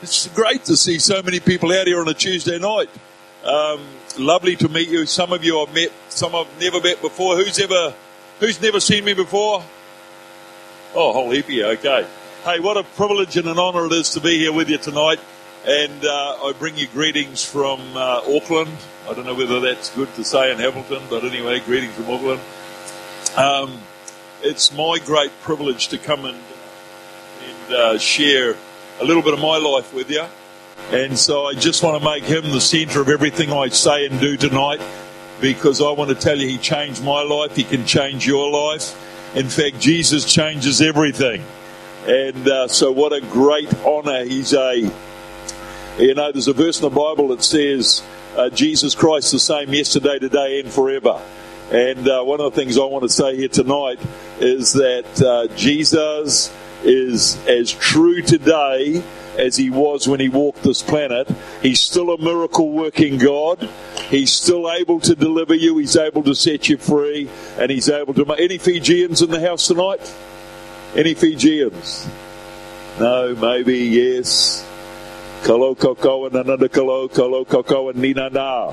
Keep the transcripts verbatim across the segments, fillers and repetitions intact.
It's great to see so many people out here on a Tuesday night. Um, lovely to meet you. Some of you I've met, some I've never met before. Who's ever, who's never seen me before? Oh, a whole heap of you, okay. Hey, what a privilege and an honour it is to be here with you tonight. And uh, I bring you greetings from uh, Auckland. I don't know whether that's good to say in Hamilton, but anyway, greetings from Auckland. Um, it's my great privilege to come and, and uh, share a little bit of my life with you. And so I just want to make him the centre of everything I say and do tonight, because I want to tell you he changed my life. He can change your life. In fact, Jesus changes everything. And uh, so what a great honour. He's a, you know, there's a verse in the Bible that says, uh, Jesus Christ the same yesterday, today and forever. And uh, one of the things I want to say here tonight is that uh, Jesus is as true today as he was when he walked this planet. He's still a miracle-working God. He's still able to deliver you. He's able to set you free. And he's able to... Any Fijians in the house tonight? Any Fijians? No, maybe, yes. Kalo koko and another kalo, kalo koko and nina na.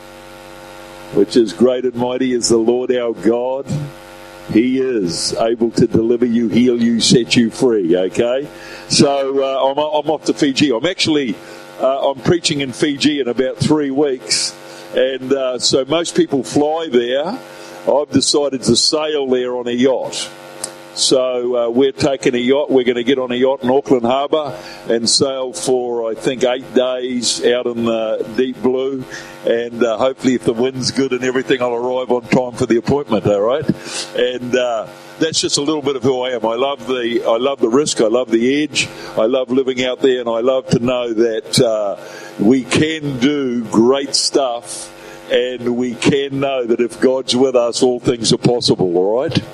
Which is great and mighty is the Lord our God. He is able to deliver you, heal you, set you free, okay? So uh, I'm, I'm off to Fiji. I'm actually, uh, I'm preaching in Fiji in about three weeks. And uh, so most people fly there. I've decided to sail there on a yacht. So uh, we're taking a yacht. We're going to get on a yacht in Auckland Harbour and sail for, I think, eight days out in the deep blue. And uh, hopefully if the wind's good and everything, I'll arrive on time for the appointment, all right? And uh, that's just a little bit of who I am. I love the I love the risk. I love the edge. I love living out there, and I love to know that uh, we can do great stuff, and we can know that if God's with us, all things are possible, all right?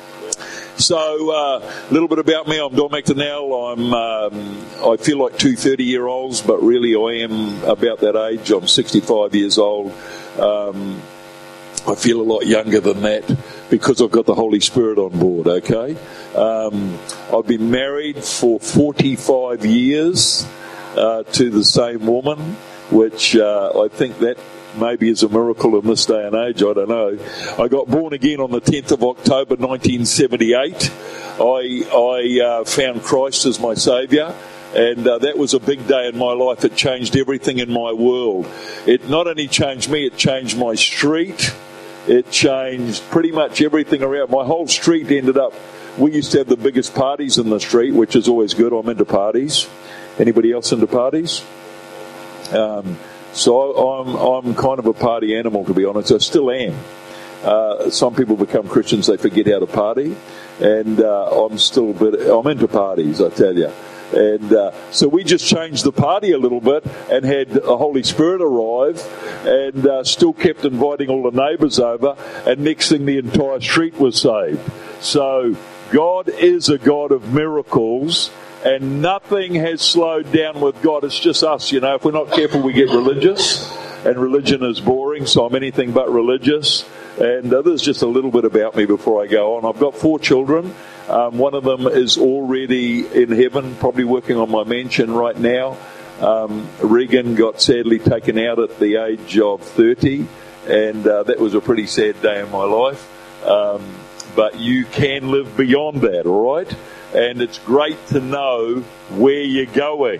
So, uh, a little bit about me. I'm Don McDonnell. I'm, um, I feel like two thirty-year-olds, but really I am about that age. I'm sixty-five years old. Um, I feel a lot younger than that because I've got the Holy Spirit on board, okay? Um, I've been married for forty-five years uh, to the same woman, which uh, I think that maybe is a miracle in this day and age, I don't know. I got born again on the tenth of October nineteen seventy-eight. I, I uh, found Christ as my Saviour, and uh, that was a big day in my life. It changed everything in my world. It not only changed me, it changed my street. It changed pretty much everything around. My whole street ended up, we used to have the biggest parties in the street, which is always good. I'm into parties. Anybody else into parties? Um... So I'm I'm kind of a party animal, to be honest. I still am. Uh, some people become Christians, they forget how to party, and uh, I'm still a bit. I'm into parties, I tell you. And uh, so we just changed the party a little bit and had the Holy Spirit arrive, and uh, still kept inviting all the neighbours over. And next thing, the entire street was saved. So God is a God of miracles. And nothing has slowed down with God. It's just us, you know. If we're not careful, we get religious. And religion is boring, so I'm anything but religious. And uh, there's just a little bit about me before I go on. I've got four children. Um, one of them is already in heaven, probably working on my mansion right now. Um, Regan got sadly taken out at the age of thirty. And uh, that was a pretty sad day in my life. Um, but you can live beyond that, all right? And it's great to know where you're going.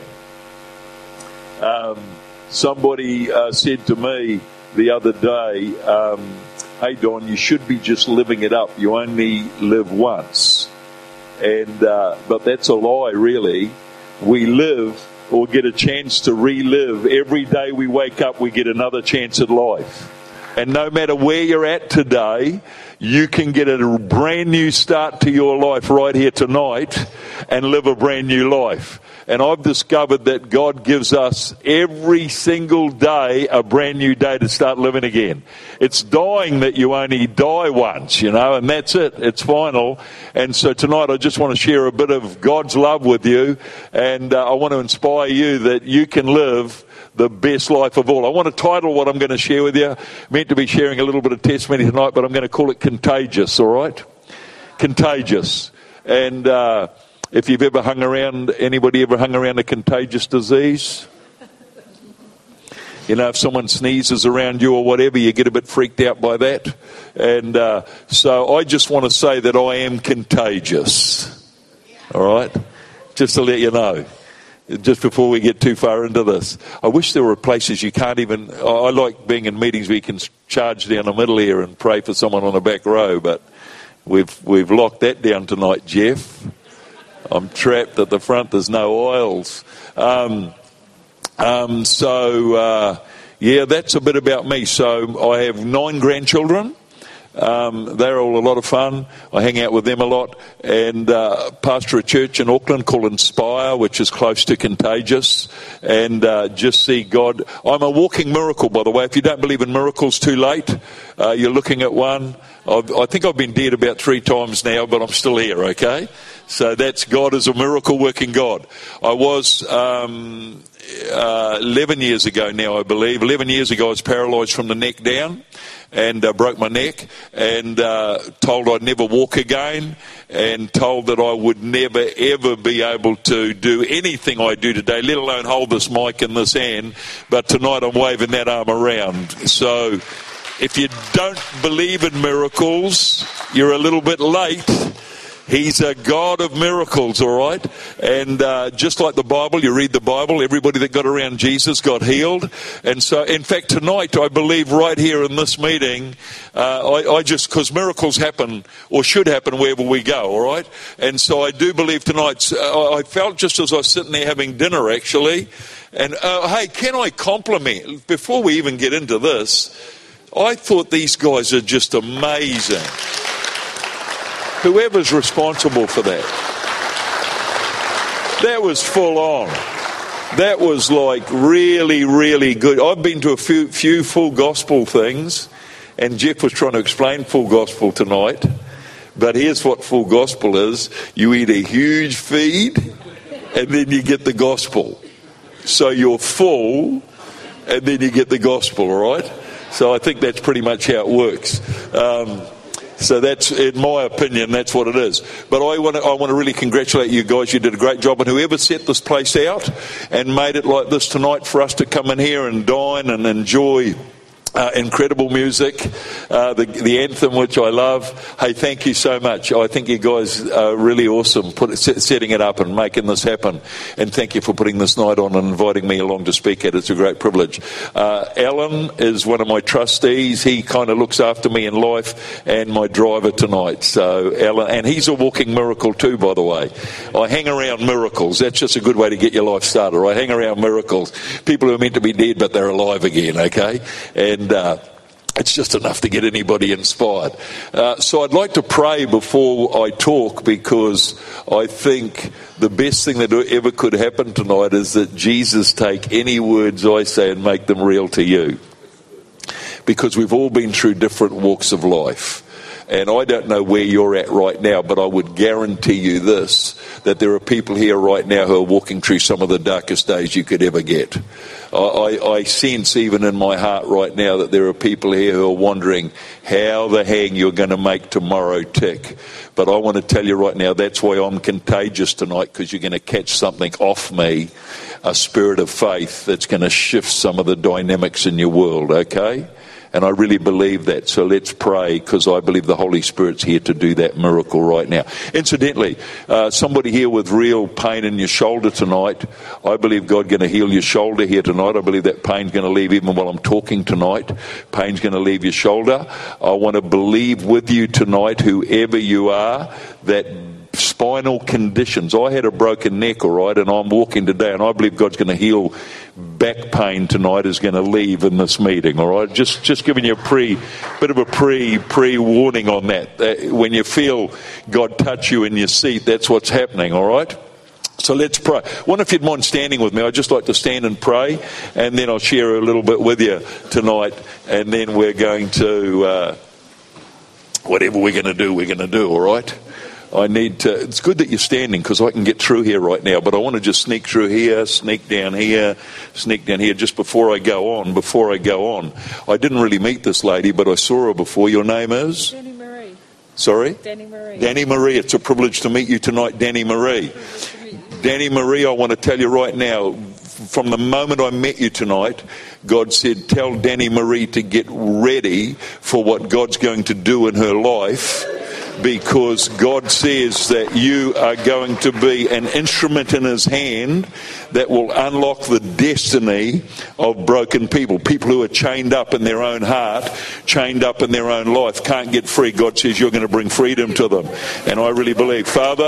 Um, somebody uh, said to me the other day, um, hey Don, you should be just living it up. You only live once. And uh, but that's a lie, really. We live or get a chance to relive. Every day we wake up, we get another chance at life. And no matter where you're at today, you can get a brand new start to your life right here tonight and live a brand new life. And I've discovered that God gives us every single day a brand new day to start living again. It's dying that you only die once, you know, and that's it. It's final. And so tonight I just want to share a bit of God's love with you, and uh, I want to inspire you that you can live the best life of all. I want to title what I'm going to share with you. I'm meant to be sharing a little bit of testimony tonight, but I'm going to call it Contagious, all right? Contagious. And uh, if you've ever hung around, anybody ever hung around a contagious disease? You know, if someone sneezes around you or whatever, you get a bit freaked out by that. And uh, so I just want to say that I am contagious. All right? Just to let you know. Just before we get too far into this. I wish there were places you can't even... I like being in meetings where you can charge down the middle here and pray for someone on the back row, but we've we've locked that down tonight, Jeff. I'm trapped at the front. There's no aisles. Um... Um, so, uh, yeah, that's a bit about me. So I have nine grandchildren. Um, they're all a lot of fun. I hang out with them a lot. And uh, pastor a church in Auckland called Inspire, which is close to Contagious. And uh, just see God. I'm a walking miracle, by the way. If you don't believe in miracles, too late. Uh, you're looking at one. I've, I think I've been dead about three times now, but I'm still here, okay? So that's God is a miracle working God. I was... Um, Uh, eleven years ago now, I believe. eleven years ago, I was paralysed from the neck down and uh, broke my neck and uh, told I'd never walk again and told that I would never, ever be able to do anything I do today, let alone hold this mic in this hand. But tonight I'm waving that arm around. So if you don't believe in miracles, you're a little bit late. He's a God of miracles, all right? And uh, just like the Bible, you read the Bible, everybody that got around Jesus got healed. And so, in fact, tonight, I believe right here in this meeting, uh, I, I just, because miracles happen, or should happen wherever we go, all right? And so I do believe tonight, uh, I felt just as I was sitting there having dinner, actually, and uh, hey, can I compliment, before we even get into this, I thought these guys are just amazing. Whoever's responsible for that. That was full on. That was like really, really good. I've been to a few, few full gospel things, and Jeff was trying to explain full gospel tonight. But here's what full gospel is. You eat a huge feed, and then you get the gospel. So you're full, and then you get the gospel, all right? So I think that's pretty much how it works. Um, So that's, in my opinion, that's what it is. But I want to, I want to really congratulate you guys. You did a great job. And whoever set this place out and made it like this tonight for us to come in here and dine and enjoy uh, incredible music, uh, the, the anthem, which I love. Hey, thank you so much. I think you guys are really awesome put it, setting it up and making this happen. And thank you for putting this night on and inviting me along to speak at it. It's a great privilege. Uh, Alan is one of my trustees. He kind of looks after me in life and my driver tonight. So Alan, and he's a walking miracle too, by the way. I hang around miracles. That's just a good way to get your life started. I hang around miracles. People who are meant to be dead, but they're alive again, okay? And uh, it's just enough to get anybody inspired. Uh, so I'd like to pray before I talk, because I think the best thing that ever could happen tonight is that Jesus take any words I say and make them real to you. Because we've all been through different walks of life. And I don't know where you're at right now, but I would guarantee you this, that there are people here right now who are walking through some of the darkest days you could ever get. I, I, I sense even in my heart right now that there are people here who are wondering how the hang you're going to make tomorrow tick. But I want to tell you right now, that's why I'm contagious tonight, because you're going to catch something off me, a spirit of faith that's going to shift some of the dynamics in your world, okay? And I really believe that. So let's pray, because I believe the Holy Spirit's here to do that miracle right now. Incidentally, uh, somebody here with real pain in your shoulder tonight, I believe God's going to heal your shoulder here tonight. I believe that pain's going to leave even while I'm talking tonight. Pain's going to leave your shoulder. I want to believe with you tonight, whoever you are, that spinal conditions. I had a broken neck, all right, and I'm walking today, and I believe God's going to heal back pain tonight is going to leave in this meeting, all right? Just just giving you a pre, bit of a pre, pre-warning on that. that. When you feel God touch you in your seat, that's what's happening, all right? So let's pray. I wonder if you'd mind standing with me. I'd just like to stand and pray, and then I'll share a little bit with you tonight, and then we're going to, uh, whatever we're going to do, we're going to do, all right? I need to, it's good that you're standing, because I can get through here right now, but I want to just sneak through here, sneak down here, sneak down here just before I go on, before I go on. I didn't really meet this lady, but I saw her before. Your name is? Jenny Marie. Sorry? Danny Marie. Danny Marie. It's a privilege to meet you tonight, Danny Marie. Danny Marie, I want to tell you right now, from the moment I met you tonight, God said, tell Danny Marie to get ready for what God's going to do in her life, because God says that you are going to be an instrument in his hand that will unlock the destiny of broken people. People who are chained up in their own heart, chained up in their own life, can't get free. God says you're going to bring freedom to them. And I really believe, Father,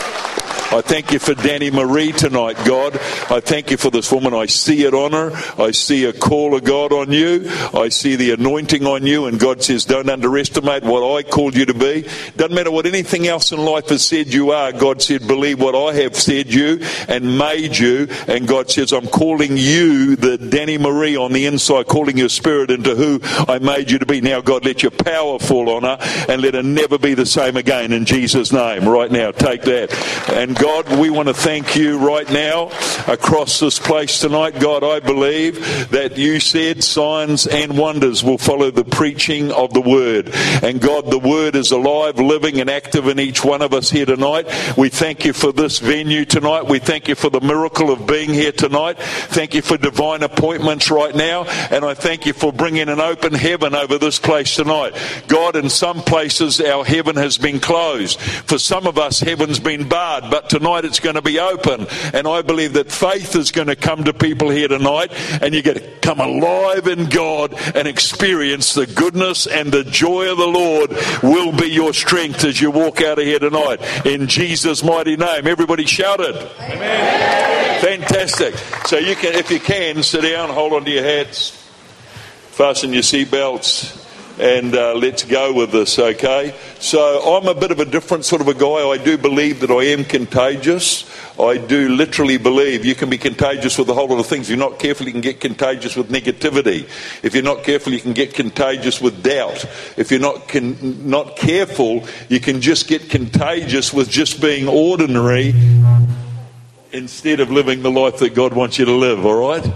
I thank you for Danny Marie tonight, God. I thank you for this woman. I see it on her. I see a call of God on you. I see the anointing on you. And God says, don't underestimate what I called you to be. Doesn't matter what anything else in life has said you are. God said, believe what I have said you and made you. And God says, I'm calling you, the Danny Marie on the inside, calling your spirit into who I made you to be. Now, God, let your power fall on her and let her never be the same again in Jesus' name. Right now, take that. And God, we want to thank you right now across this place tonight. God, I believe that you said signs and wonders will follow the preaching of the word. And God, the word is alive, living and active in each one of us here tonight. We thank you for this venue tonight. We thank you for the miracle of being here tonight. Thank you for divine appointments right now. And I thank you for bringing an open heaven over this place tonight. God, in some places our heaven has been closed. For some of us, heaven's been barred. But tonight it's going to be open. And I believe that faith is going to come to people here tonight. And you get to come alive in God and experience the goodness and the joy of the Lord will be your strength as you walk out of here tonight. In Jesus' mighty name. Everybody shouted. Amen. Fantastic. So you can, if you can, sit down, hold on to your hats, fasten your seatbelts. And uh, let's go with this, okay? So I'm a bit of a different sort of a guy. I do believe that I am contagious. I do literally believe you can be contagious with a whole lot of things. If you're not careful, you can get contagious with negativity. If you're not careful, you can get contagious with doubt. If you're not con- not careful, you can just get contagious with just being ordinary instead of living the life that God wants you to live, all right?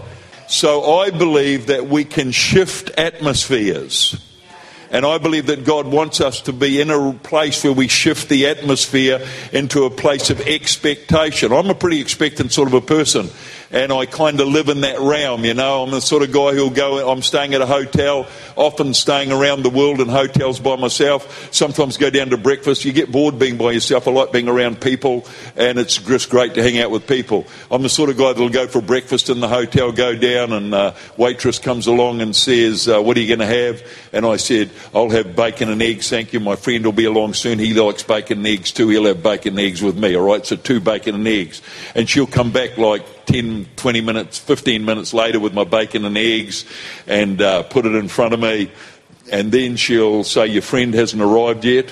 So I believe that we can shift atmospheres. And I believe that God wants us to be in a place where we shift the atmosphere into a place of expectation. I'm a pretty expectant sort of a person. And I kind of live in that realm, you know. I'm the sort of guy who'll go, I'm staying at a hotel, often staying around the world in hotels by myself. Sometimes go down to breakfast. You get bored being by yourself. I like being around people, and it's just great to hang out with people. I'm the sort of guy that'll go for breakfast in the hotel, go down, and uh, waitress comes along and says, uh, what are you going to have? And I said, I'll have bacon and eggs, thank you. My friend will be along soon. He likes bacon and eggs too. He'll have bacon and eggs with me, all right? So two bacon and eggs. And she'll come back like ten, twenty minutes, fifteen minutes later with my bacon and eggs and uh, put it in front of me. And then she'll say, your friend hasn't arrived yet.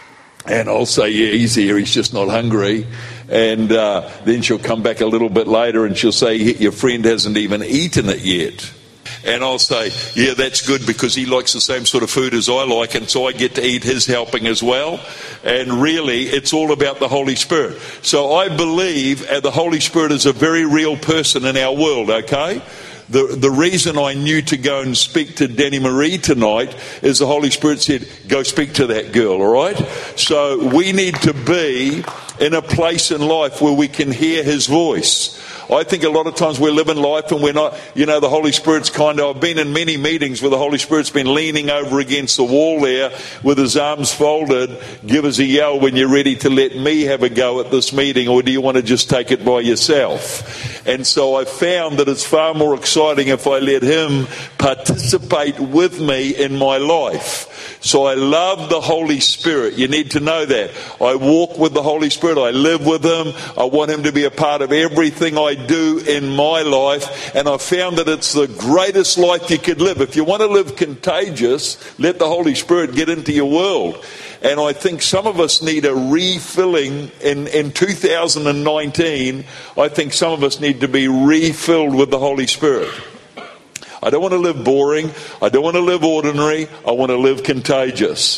And I'll say, yeah, he's here, he's just not hungry. And uh, then she'll come back a little bit later and she'll say, your friend hasn't even eaten it yet. And I'll say, yeah, that's good because he likes the same sort of food as I like, and so I get to eat his helping as well. And really, it's all about the Holy Spirit. So I believe uh, the Holy Spirit is a very real person in our world, okay? The, the reason I knew to go and speak to Danny Marie tonight is the Holy Spirit said, go speak to that girl, all right? So we need to be in a place in life where we can hear his voice. I think a lot of times we're living life and we're not, you know, the Holy Spirit's kind of, I've been in many meetings where the Holy Spirit's been leaning over against the wall there with his arms folded. Give us a yell when you're ready to let me have a go at this meeting, or do you want to just take it by yourself? And so I found that it's far more exciting if I let him participate with me in my life. So I love the Holy Spirit. You need to know that. I walk with the Holy Spirit. I live with him. I want him to be a part of everything I do in my life. And I found that it's the greatest life you could live. If you want to live contagious, let the Holy Spirit get into your world. And I think some of us need a refilling in, in two thousand nineteen. I think some of us need to be refilled with the Holy Spirit. I don't want to live boring. I don't want to live ordinary. I want to live contagious.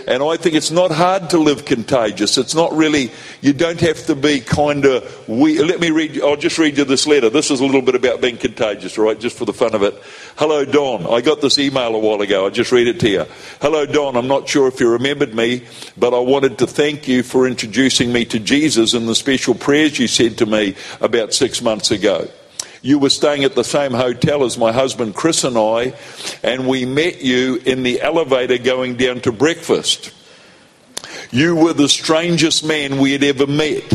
And I think it's not hard to live contagious. It's not really, you don't have to be kind of, we, let me read, I'll just read you this letter. This is a little bit about being contagious, all right, just for the fun of it. Hello, Don. I got this email a while ago. I'll just read it to you. Hello, Don. I'm not sure if you remembered me, but I wanted to thank you for introducing me to Jesus and the special prayers you said to me about six months ago. You were staying at the same hotel as my husband Chris and I, and we met you in the elevator going down to breakfast. You were the strangest man we had ever met.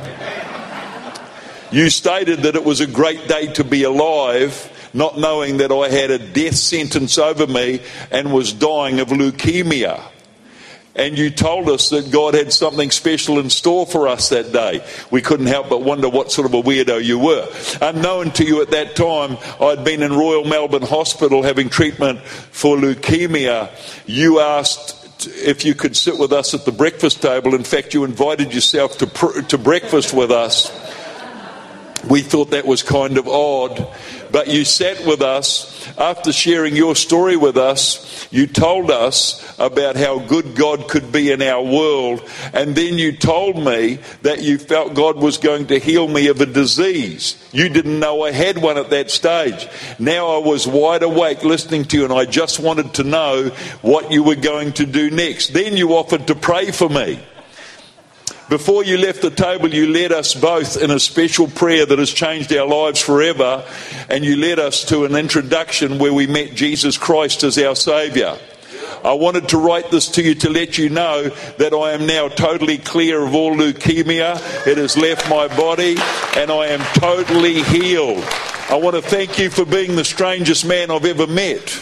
You stated that it was a great day to be alive, not knowing that I had a death sentence over me and was dying of leukemia. And you told us that God had something special in store for us that day. We couldn't help but wonder what sort of a weirdo you were. Unknown to you at that time, I'd been in Royal Melbourne Hospital having treatment for leukemia. You asked if you could sit with us at the breakfast table. In fact, you invited yourself to pr- to breakfast with us. We thought that was kind of odd, but you sat with us. After sharing your story with us, you told us about how good God could be in our world, and then you told me that you felt God was going to heal me of a disease. You didn't know I had one at that stage. Now I was wide awake listening to you, and I just wanted to know what you were going to do next. Then you offered to pray for me. Before you left the table, you led us both in a special prayer that has changed our lives forever, and you led us to an introduction where we met Jesus Christ as our Saviour. I wanted to write this to you to let you know that I am now totally clear of all leukemia. It has left my body, and I am totally healed. I want to thank you for being the strangest man I've ever met.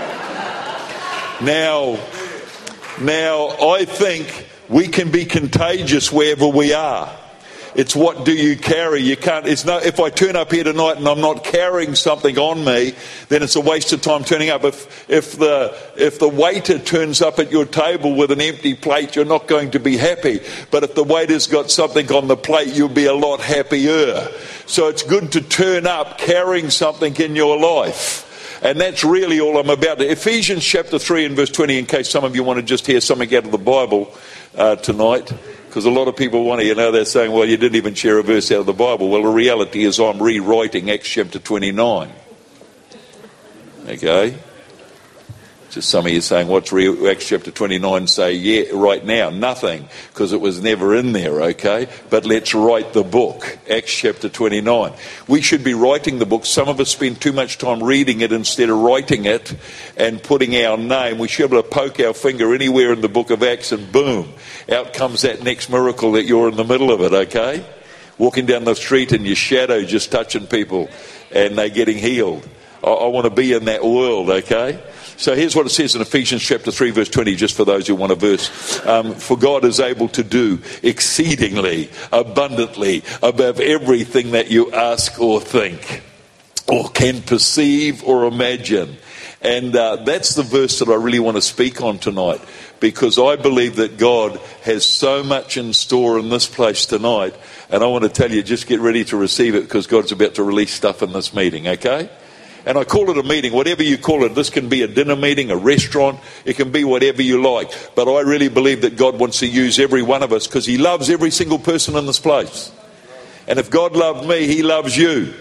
Now, now I think we can be contagious wherever we are. It's what do you carry? You can't. It's no. If I turn up here tonight and I'm not carrying something on me, then it's a waste of time turning up. If if the if the waiter turns up at your table with an empty plate, you're not going to be happy. But if the waiter's got something on the plate, you'll be a lot happier. So it's good to turn up carrying something in your life. And that's really all I'm about. Ephesians chapter three and verse twenty, in case some of you want to just hear something out of the Bible uh, tonight. Because a lot of people want to, you know, they're saying, well, you didn't even share a verse out of the Bible. Well, the reality is I'm rewriting Acts chapter twenty-nine. Okay? Just some of you saying, what's re- Acts chapter twenty-nine say? Yeah, right now, nothing, because it was never in there, okay? But let's write the book, Acts chapter twenty-nine. We should be writing the book. Some of us spend too much time reading it instead of writing it and putting our name. We should be able to poke our finger anywhere in the book of Acts and boom, out comes that next miracle that you're in the middle of it, okay? Walking down the street and your shadow just touching people and they're getting healed. I, I want to be in that world, okay? So here's what it says in Ephesians chapter three verse twenty, just for those who want a verse. Um, for God is able to do exceedingly, abundantly, above everything that you ask or think, or can perceive or imagine. And uh, that's the verse that I really want to speak on tonight, because I believe that God has so much in store in this place tonight. And I want to tell you, just get ready to receive it, because God's about to release stuff in this meeting, okay? And I call it a meeting, whatever you call it. This can be a dinner meeting, a restaurant. It can be whatever you like. But I really believe that God wants to use every one of us, because he loves every single person in this place. And if God loved me, he loves you.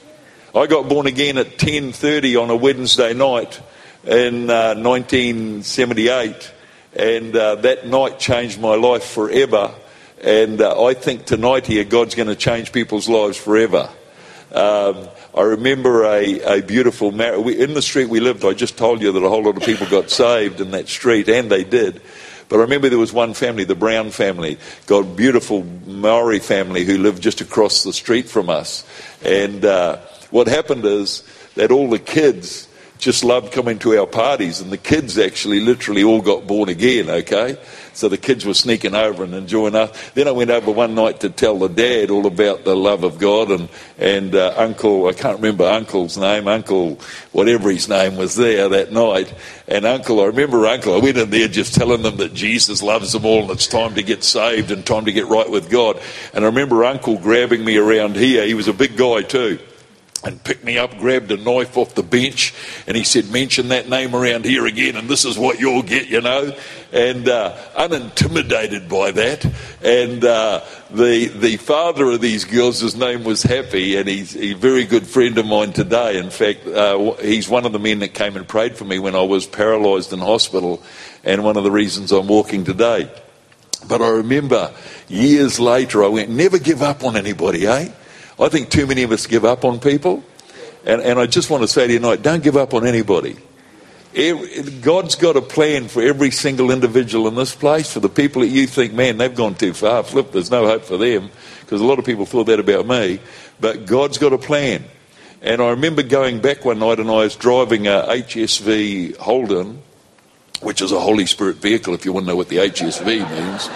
I got born again at ten thirty on a Wednesday night in uh, nineteen seventy-eight. And uh, that night changed my life forever. And uh, I think tonight here, God's going to change people's lives forever. Um, I remember a, a beautiful marriage. In the street we lived, I just told you that a whole lot of people got saved in that street, and they did. But I remember there was one family, the Brown family, got a beautiful Maori family who lived just across the street from us. And uh, what happened is that all the kids just loved coming to our parties, and the kids actually literally all got born again, okay? So the kids were sneaking over and enjoying us. Then I went over one night to tell the dad all about the love of God, and, and uh, Uncle, I can't remember Uncle's name, Uncle whatever his name was there that night. And Uncle, I remember Uncle, I went in there just telling them that Jesus loves them all and it's time to get saved and time to get right with God. And I remember Uncle grabbing me around here. He was a big guy too. and picked me up, grabbed a knife off the bench, and he said, mention that name around here again and this is what you'll get, you know. And uh, unintimidated by that. And uh, the the father of these girls, his name was Happy, and he's a very good friend of mine today. In fact, uh, he's one of the men that came and prayed for me when I was paralysed in hospital, and one of the reasons I'm walking today. But I remember years later, I went, never give up on anybody, eh? I think too many of us give up on people. And, and I just want to say to you tonight, don't give up on anybody. Every, God's got a plan for every single individual in this place. For the people that you think, man, they've gone too far, flip, there's no hope for them. Because a lot of people thought that about me. But God's got a plan. And I remember going back one night and I was driving a H S V Holden, which is a Holy Spirit vehicle, if you want to know what the H S V means.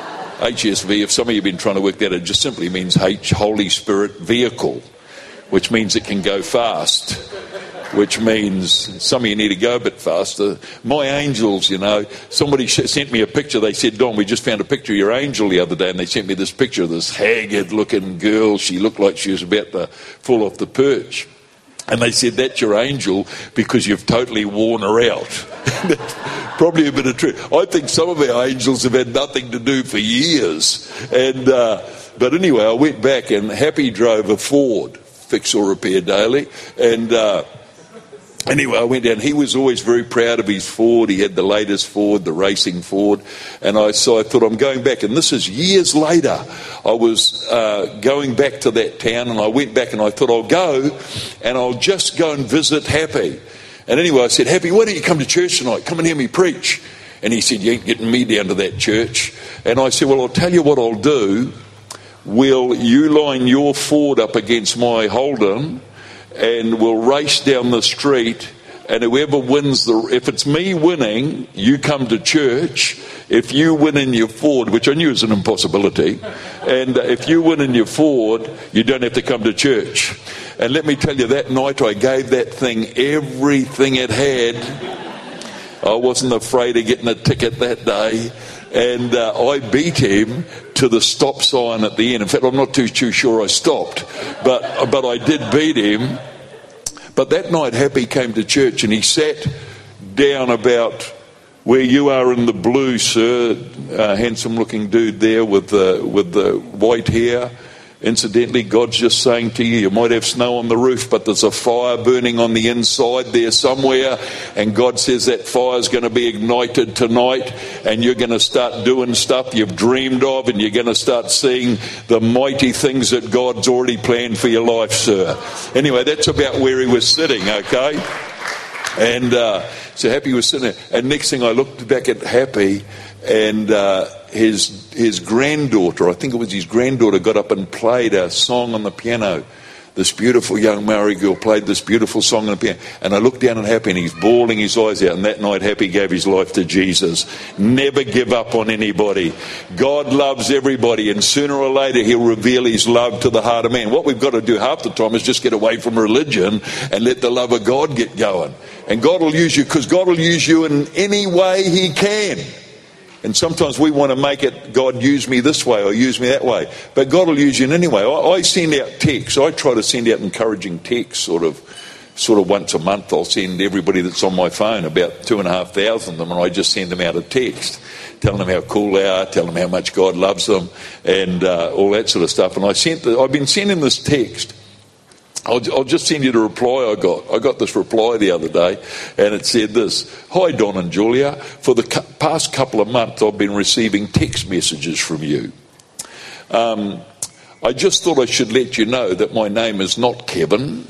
H S V, if some of you have been trying to work that out, it just simply means H, Holy Spirit vehicle, which means it can go fast, which means some of you need to go a bit faster. My angels, you know, somebody sent me a picture. They said, Don, we just found a picture of your angel the other day, and they sent me this picture of this haggard-looking girl. She looked like she was about to fall off the perch. And they said, that's your angel because you've totally worn her out. Probably a bit of truth. I think some of our angels have had nothing to do for years. And uh, but anyway, I went back and Happy drove a Ford, fix or repair daily. And uh, anyway, I went down. He was always very proud of his Ford. He had the latest Ford, the racing Ford. And I so I thought, I'm going back. And this is years later. I was uh, going back to that town, and I went back and I thought, I'll go and I'll just go and visit Happy. And anyway, I said, Happy, why don't you come to church tonight? Come and hear me preach. And he said, you ain't getting me down to that church. And I said, well, I'll tell you what I'll do. Will you line your Ford up against my Holden, and we'll race down the street, and whoever wins, the if it's me winning, you come to church. If you win in your Ford, which I knew was an impossibility, and if you win in your Ford, you don't have to come to church. And let me tell you, that night I gave that thing everything it had. I wasn't afraid of getting a ticket that day. And uh, I beat him to the stop sign at the end. In fact, I'm not too, too sure I stopped. But, but I did beat him. But that night, Happy came to church and he sat down about where you are in the blue, sir. Uh, handsome-looking dude there with the, with the white hair. Incidentally, God's just saying to you, you might have snow on the roof, but there's a fire burning on the inside there somewhere, and God says that fire's going to be ignited tonight, and you're going to start doing stuff you've dreamed of, and you're going to start seeing the mighty things that God's already planned for your life, sir. Anyway, that's about where he was sitting, okay? And uh, so Happy was sitting there, and next thing I looked back at Happy, and uh, his his granddaughter, I think it was his granddaughter, got up and played a song on the piano. This beautiful young Maori girl played this beautiful song on the piano. And I looked down at Happy and he's bawling his eyes out. And that night Happy gave his life to Jesus. Never give up on anybody. God loves everybody, and sooner or later he'll reveal his love to the heart of man. What we've got to do half the time is just get away from religion and let the love of God get going. And God will use you, because God will use you in any way he can. And sometimes we want to make it, God use me this way or use me that way. But God will use you in any way. I, I send out texts. I try to send out encouraging texts sort of sort of once a month. I'll send everybody that's on my phone, about two and a half thousand of them, and I just send them out a text, telling them how cool they are, telling them how much God loves them, and uh, all that sort of stuff. And I sent the, I've been sending this text. I'll, I'll just send you the reply I got. I got this reply the other day, and it said this: Hi, Don and Julia. For the cu- past couple of months, I've been receiving text messages from you. Um, I just thought I should let you know that my name is not Kevin.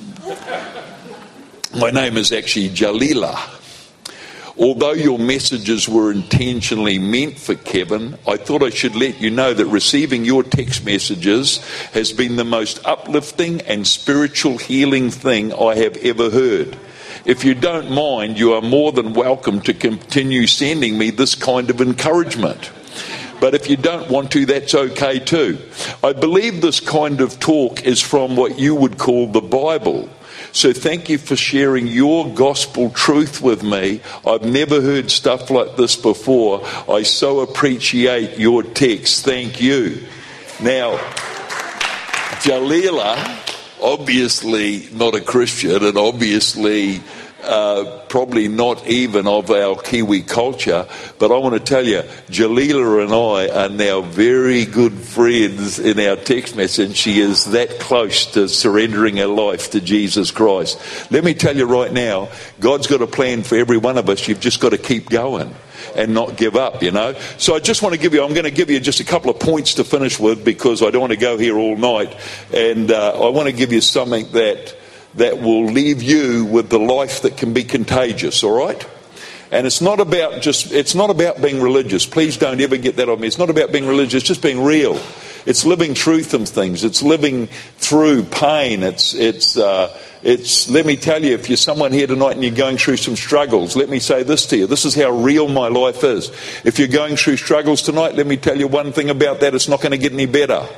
My name is actually Jalila. Although your messages were intentionally meant for Kevin, I thought I should let you know that receiving your text messages has been the most uplifting and spiritual healing thing I have ever heard. If you don't mind, you are more than welcome to continue sending me this kind of encouragement. But if you don't want to, that's okay too. I believe this kind of talk is from what you would call the Bible. So thank you for sharing your gospel truth with me. I've never heard stuff like this before. I so appreciate your text. Thank you. Now, Jalila, obviously not a Christian, and obviously uh, probably not even of our Kiwi culture. But I want to tell you, Jalila and I are now very good friends in our text message. She is that close to surrendering her life to Jesus Christ. Let me tell you right now, God's got a plan for every one of us. You've just got to keep going and not give up, you know. So I just want to give you, I'm going to give you just a couple of points to finish with, because I don't want to go here all night. And uh, I want to give you something that that will leave you with the life that can be contagious, all right? And it's not about just, it's not about being religious. Please don't ever get that on me. It's not about being religious, it's just being real. It's living through some things. It's living through pain. It's, it's, uh, it's, let me tell you, if you're someone here tonight and you're going through some struggles, let me say this to you. This is how real my life is. If you're going through struggles tonight, let me tell you one thing about that. It's not going to get any better.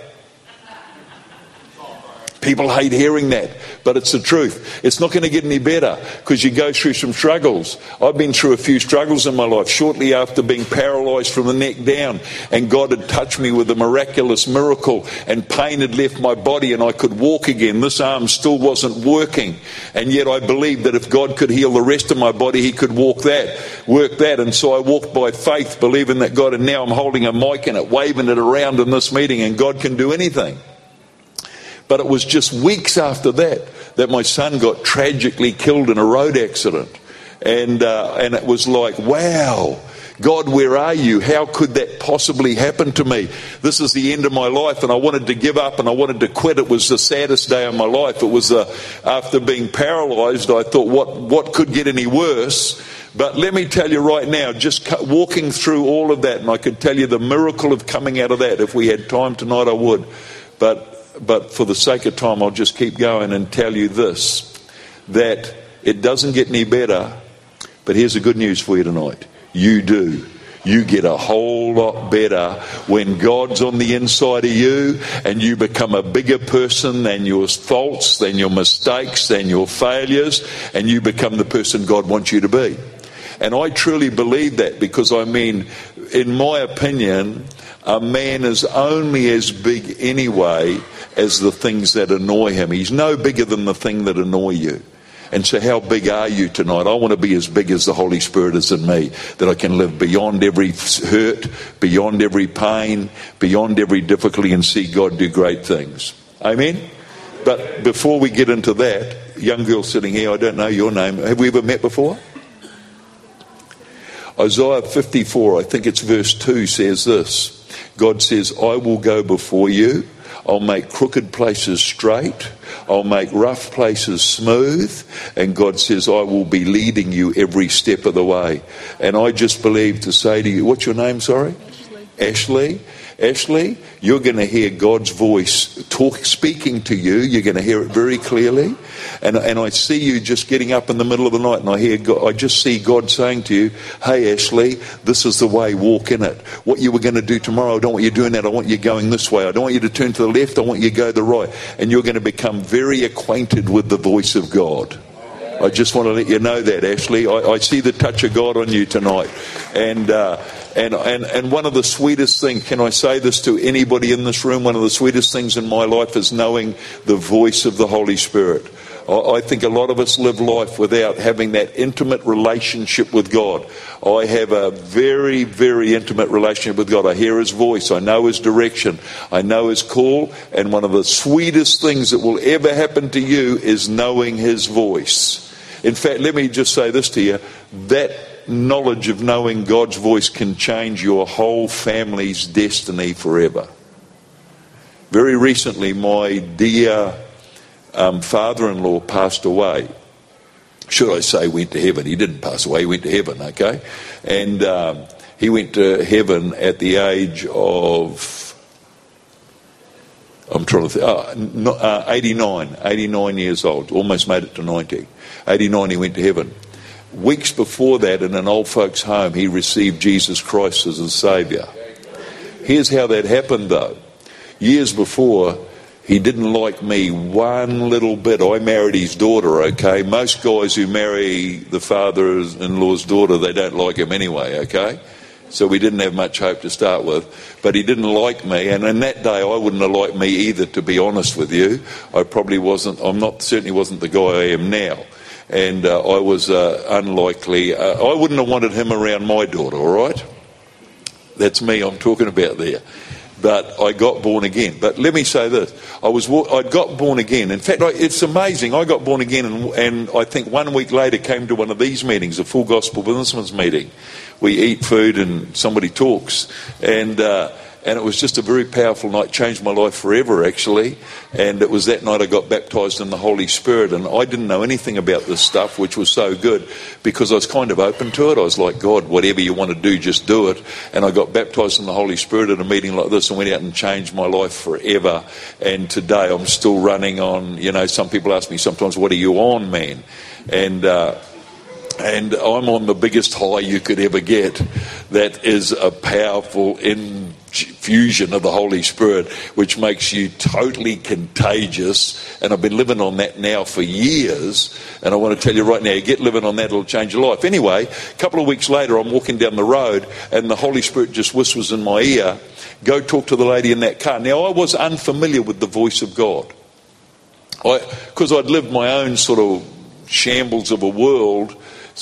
People hate hearing that, but it's the truth. It's not going to get any better because you go through some struggles. I've been through a few struggles in my life shortly after being paralysed from the neck down, and God had touched me with a miraculous miracle, and pain had left my body and I could walk again. This arm still wasn't working, and yet I believed that if God could heal the rest of my body, he could walk that, work that. And so I walked by faith, believing that God, and now I'm holding a mic in it, waving it around in this meeting, and God can do anything. But it was just weeks after that that my son got tragically killed in a road accident. And uh, and it was like, wow, God, where are you? How could that possibly happen to me? This is the end of my life, and I wanted to give up and I wanted to quit. It was the saddest day of my life. It was uh, after being paralysed, I thought, what, what could get any worse? But let me tell you right now, just walking through all of that, and I could tell you the miracle of coming out of that. If we had time tonight, I would. But But for the sake of time, I'll just keep going and tell you this, that it doesn't get any better, but here's the good news for you tonight. You do. You get a whole lot better when God's on the inside of you, and you become a bigger person than your faults, than your mistakes, than your failures, and you become the person God wants you to be. And I truly believe that, because, I mean, in my opinion, a man is only as big anyway as the things that annoy him. He's no bigger than the thing that annoy you. And so how big are you tonight? I want to be as big as the Holy Spirit is in me, that I can live beyond every hurt, beyond every pain, beyond every difficulty, and see God do great things. Amen? But before we get into that, young girl sitting here, I don't know your name. Have we ever met before? Isaiah fifty-four, I think it's verse two, says this. God says, I will go before you. I'll make crooked places straight. I'll make rough places smooth. And God says, I will be leading you every step of the way. And I just believe to say to you, what's your name, sorry? Ashley. Ashley. Ashley, you're going to hear God's voice talk, speaking to you. You're going to hear it very clearly. And, and I see you just getting up in the middle of the night, and I hear God, I just see God saying to you, hey, Ashley, this is the way, walk in it. What you were going to do tomorrow, I don't want you doing that. I want you going this way. I don't want you to turn to the left. I want you to go the right. And you're going to become very acquainted with the voice of God. I just want to let you know that, Ashley. I, I see the touch of God on you tonight. And, uh, and, and, and one of the sweetest things, can I say this to anybody in this room? One of the sweetest things in my life is knowing the voice of the Holy Spirit. I think a lot of us live life without having that intimate relationship with God. I have a very, very intimate relationship with God. I hear his voice. I know his direction. I know his call. And one of the sweetest things that will ever happen to you is knowing his voice. In fact, let me just say this to you. That knowledge of knowing God's voice can change your whole family's destiny forever. Very recently, my dear Um, father-in-law passed away. Should I say went to heaven? He didn't pass away, he went to heaven, okay? And um, he went to heaven at the age of, I'm trying to think, oh, no, uh, eighty-nine, eighty-nine years old, almost made it to ninety. eighty-nine, he went to heaven. Weeks before that, in an old folks' home, he received Jesus Christ as his Saviour. Here's how that happened, though. Years before, he didn't like me one little bit. I married his daughter, okay? Most guys who marry the father-in-law's daughter, they don't like him anyway, okay? So we didn't have much hope to start with. But he didn't like me, and in that day I wouldn't have liked me either, to be honest with you. I probably wasn't, I'm not, certainly wasn't the guy I am now. And uh, I was uh, unlikely, uh, I wouldn't have wanted him around my daughter, all right? That's me I'm talking about there. But I got born again. But let me say this, I was I got born again. In fact, I, it's amazing, I got born again, and, and I think one week later came to one of these meetings, a Full Gospel Businessman's meeting. We eat food and somebody talks, and uh, and it was just a very powerful night, changed my life forever actually. And it was that night I got baptised in the Holy Spirit, and I didn't know anything about this stuff, which was so good because I was kind of open to it. I was like, God, whatever you want to do, just do it. And I got baptised in the Holy Spirit at a meeting like this and went out and changed my life forever. And today I'm still running on, you know, some people ask me sometimes, what are you on, man? And uh And I'm on the biggest high you could ever get. That is a powerful infusion of the Holy Spirit, which makes you totally contagious. And I've been living on that now for years. And I want to tell you right now, you get living on that, it'll change your life. Anyway, a couple of weeks later, I'm walking down the road and the Holy Spirit just whispers in my ear, go talk to the lady in that car. Now, I was unfamiliar with the voice of God. Because I'd lived my own sort of shambles of a world,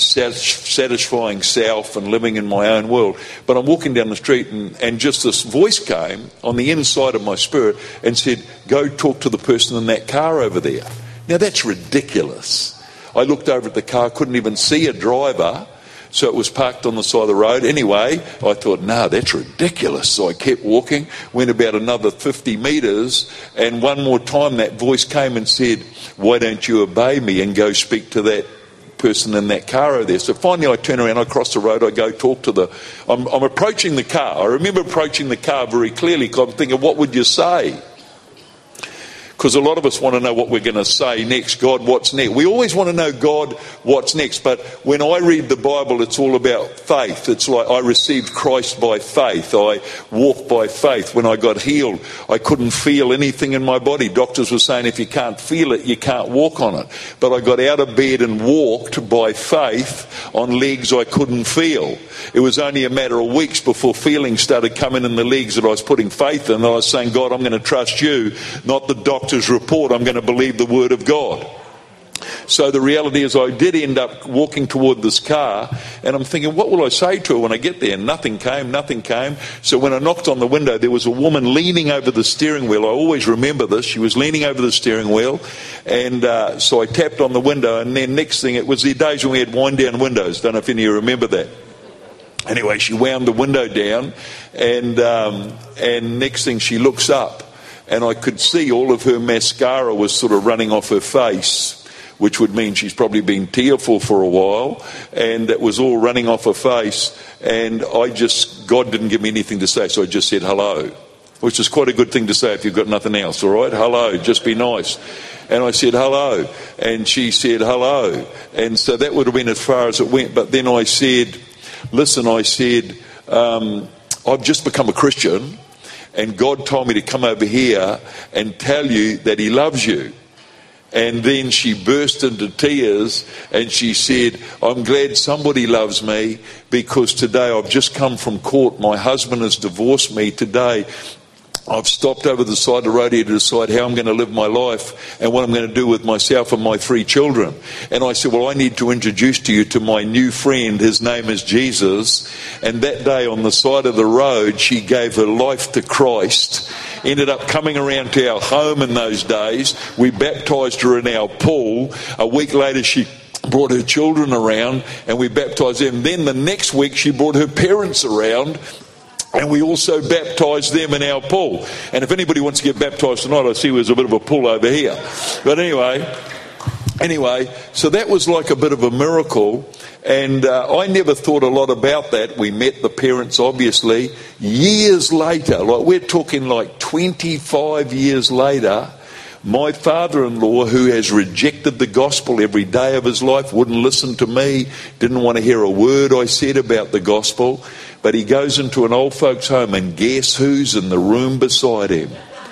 satisfying self and living in my own world. But I'm walking down the street and, and just this voice came on the inside of my spirit and said, go talk to the person in that car over there. Now that's ridiculous. I looked over at the car, couldn't even see a driver, so it was parked on the side of the road. Anyway, I thought, no, that's ridiculous. So I kept walking, went about another fifty metres, and one more time that voice came and said, why don't you obey me and go speak to that person in that car over there. So finally I turn around, I cross the road, I go talk to the, I'm, I'm approaching the car. I remember approaching the car very clearly because I'm thinking, what would you say? Because a lot of us want to know what we're going to say next. God, what's next? We always want to know, God, what's next. But when I read the Bible, it's all about faith. It's like I received Christ by faith. I walked by faith. When I got healed, I couldn't feel anything in my body. Doctors were saying if you can't feel it, you can't walk on it. But I got out of bed and walked by faith on legs I couldn't feel. It was only a matter of weeks before feelings started coming in the legs that I was putting faith in. I was saying, God, I'm going to trust you, not the doctor report. I'm going to believe the word of God. So the reality is I did end up walking toward this car, and I'm thinking, what will I say to her when I get there? Nothing came, nothing came. So when I knocked on the window, there was a woman leaning over the steering wheel. I always remember this. She was leaning over the steering wheel, and uh, so I tapped on the window, and then next thing, it was the days when we had wind down windows. Don't know if any of you remember that. Anyway, she wound the window down, and um, and next thing she looks up, and I could see all of her mascara was sort of running off her face, which would mean she's probably been tearful for a while, and it was all running off her face. And I just, God didn't give me anything to say, so I just said hello, which is quite a good thing to say if you've got nothing else, all right? Hello, just be nice. And I said hello, and she said hello, and so that would have been as far as it went. But then I said, listen, I said, um, I've just become a Christian, and God told me to come over here and tell you that he loves you. And then she burst into tears and she said, I'm glad somebody loves me, because today I've just come from court. My husband has divorced me today. I've stopped over the side of the road here to decide how I'm going to live my life and what I'm going to do with myself and my three children. And I said, well, I need to introduce to you to my new friend. His name is Jesus. And that day on the side of the road, she gave her life to Christ. Ended up coming around to our home in those days. We baptised her in our pool. A week later, she brought her children around and we baptised them. Then the next week, she brought her parents around, and we also baptised them in our pool. And if anybody wants to get baptised tonight, I see there's a bit of a pool over here. But anyway, anyway, so that was like a bit of a miracle. And uh, I never thought a lot about that. We met the parents, obviously. Years later, like we're talking like twenty-five years later, my father-in-law, who has rejected the gospel every day of his life, wouldn't listen to me, didn't want to hear a word I said about the gospel, but he goes into an old folks' home, and guess who's in the room beside him?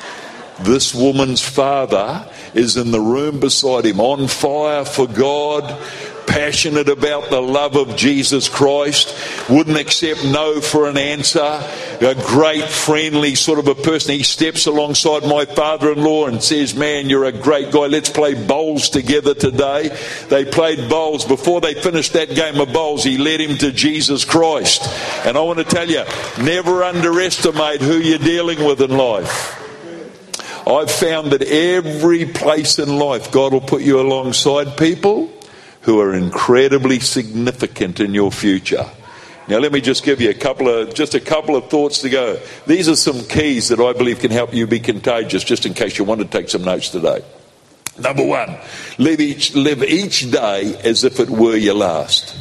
This woman's father is in the room beside him, on fire for God, passionate about the love of Jesus Christ, wouldn't accept no for an answer, a great friendly sort of a person. He steps alongside my father-in-law and says, man, you're a great guy, let's play bowls together today. They played bowls. Before they finished that game of bowls, he led him to Jesus Christ. And I want to tell you, never underestimate who you're dealing with in life. I've found that every place in life God will put you alongside people who are incredibly significant in your future. Now let me just give you a couple of just a couple of thoughts to go. These are some keys that I believe can help you be contagious, just in case you want to take some notes today. Number one, live each live each day as if it were your last.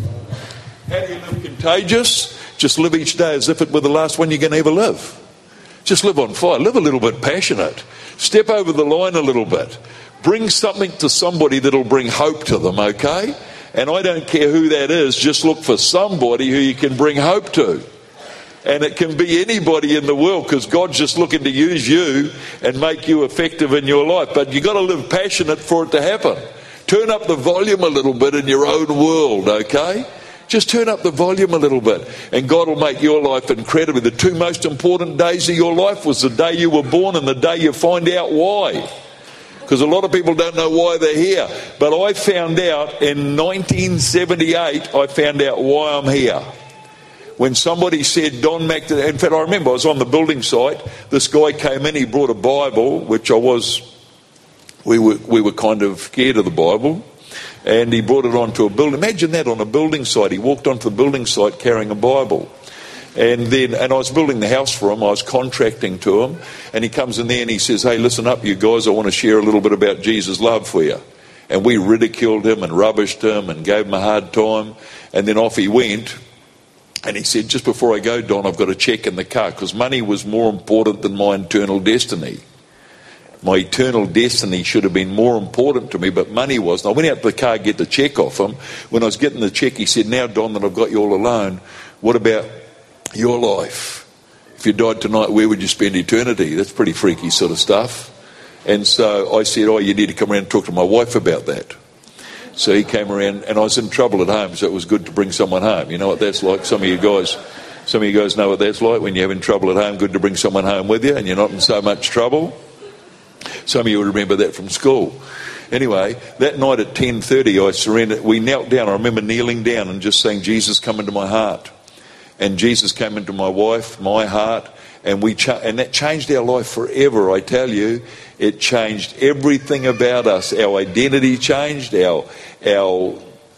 How do you live contagious? Just live each day as if it were the last one you're going to ever live. Just live on fire. Live a little bit passionate. Step over the line a little bit. Bring something to somebody that'll bring hope to them, okay? And I don't care who that is. Just look for somebody who you can bring hope to. And it can be anybody in the world, because God's just looking to use you and make you effective in your life. But you've got to live passionate for it to happen. Turn up the volume a little bit in your own world, okay? Just turn up the volume a little bit, and God will make your life incredible. The two most important days of your life was the day you were born and the day you find out why. Because a lot of people don't know why they're here. But I found out in nineteen seventy-eight, I found out why I'm here. When somebody said, Don Mac, in fact, I remember I was on the building site. This guy came in, he brought a Bible, which I was, we were, we were kind of scared of the Bible. And he brought it onto a building. Imagine that, on a building site. He walked onto the building site carrying a Bible. And then, and I was building the house for him. I was contracting to him. And he comes in there and he says, hey, listen up, you guys. I want to share a little bit about Jesus' love for you. And we ridiculed him and rubbished him and gave him a hard time. And then off he went. And he said, just before I go, Don, I've got a check in the car. Because money was more important than my eternal destiny. My eternal destiny should have been more important to me, but money wasn't. I went out to the car to get the check off him. When I was getting the check, he said, now, Don, that I've got you all alone, what about your life? If you died tonight, where would you spend eternity? That's pretty freaky sort of stuff. And so I said, oh, you need to come around and talk to my wife about that. So he came around, and I was in trouble at home, so it was good to bring someone home. You know what that's like? Some of you guys, some of you guys know what that's like. When you're having trouble at home, good to bring someone home with you, and you're not in so much trouble. Some of you will remember that from school. Anyway, that night at ten thirty, I surrendered. We knelt down. I remember kneeling down and just saying, Jesus, come into my heart. And Jesus came into my wife, my heart, and we cha- and that changed our life forever, I tell you. It changed everything about us. Our identity changed. Our, our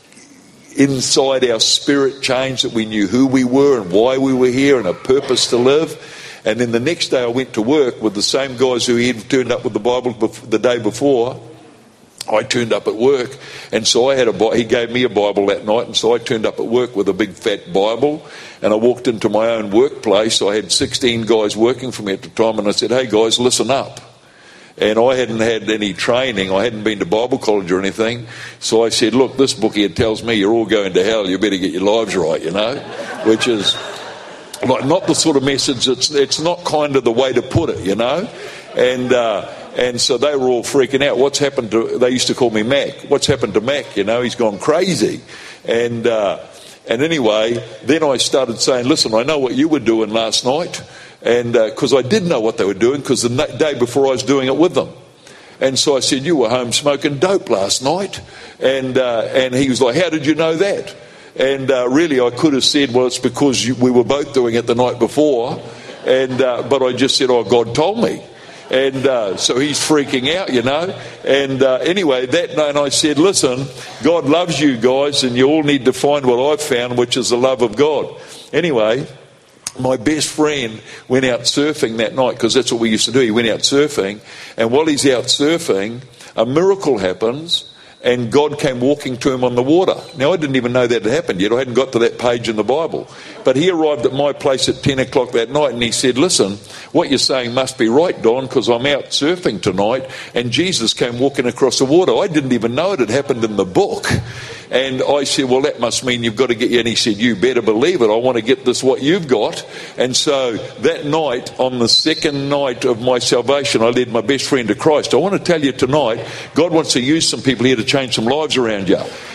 inside, our spirit changed, that we knew who we were and why we were here and a purpose to live. And then the next day I went to work with the same guys who had turned up with the Bible the day before. I turned up at work, and so I had a he gave me a Bible that night, and so I turned up at work with a big fat Bible, and I walked into my own workplace. I had sixteen guys working for me at the time, and I said, hey guys, listen up. And I hadn't had any training. I hadn't been to Bible college or anything. So I said, look, this book here tells me you're all going to hell. You better get your lives right, you know, which is... like not the sort of message, it's it's not kind of the way to put it, you know. And uh, and so they were all freaking out. What's happened to, they used to call me Mac. What's happened to Mac? You know, he's gone crazy. And uh, and anyway, then I started saying, listen, I know what you were doing last night. And because uh, I did know what they were doing, because the na- day before I was doing it with them. And so I said, you were home smoking dope last night. And uh, and he was like, how did you know that? And uh, really, I could have said, well, it's because you, we were both doing it the night before. And uh, but I just said, oh, God told me. And uh, so he's freaking out, you know. And uh, anyway, that night I said, listen, God loves you guys, and you all need to find what I've found, which is the love of God. Anyway, my best friend went out surfing that night, because that's what we used to do. He went out surfing, and while he's out surfing, a miracle happens. And God came walking to him on the water. Now, I didn't even know that had happened yet. I hadn't got to that page in the Bible. But he arrived at my place at ten o'clock that night, and he said, listen, what you're saying must be right, Don, because I'm out surfing tonight, and Jesus came walking across the water. I didn't even know it had happened in the book. And I said, well, that must mean you've got to get you. And he said, you better believe it. I want to get this what you've got. And so that night, on the second night of my salvation, I led my best friend to Christ. I want to tell you tonight, God wants to use some people here to change some lives around you.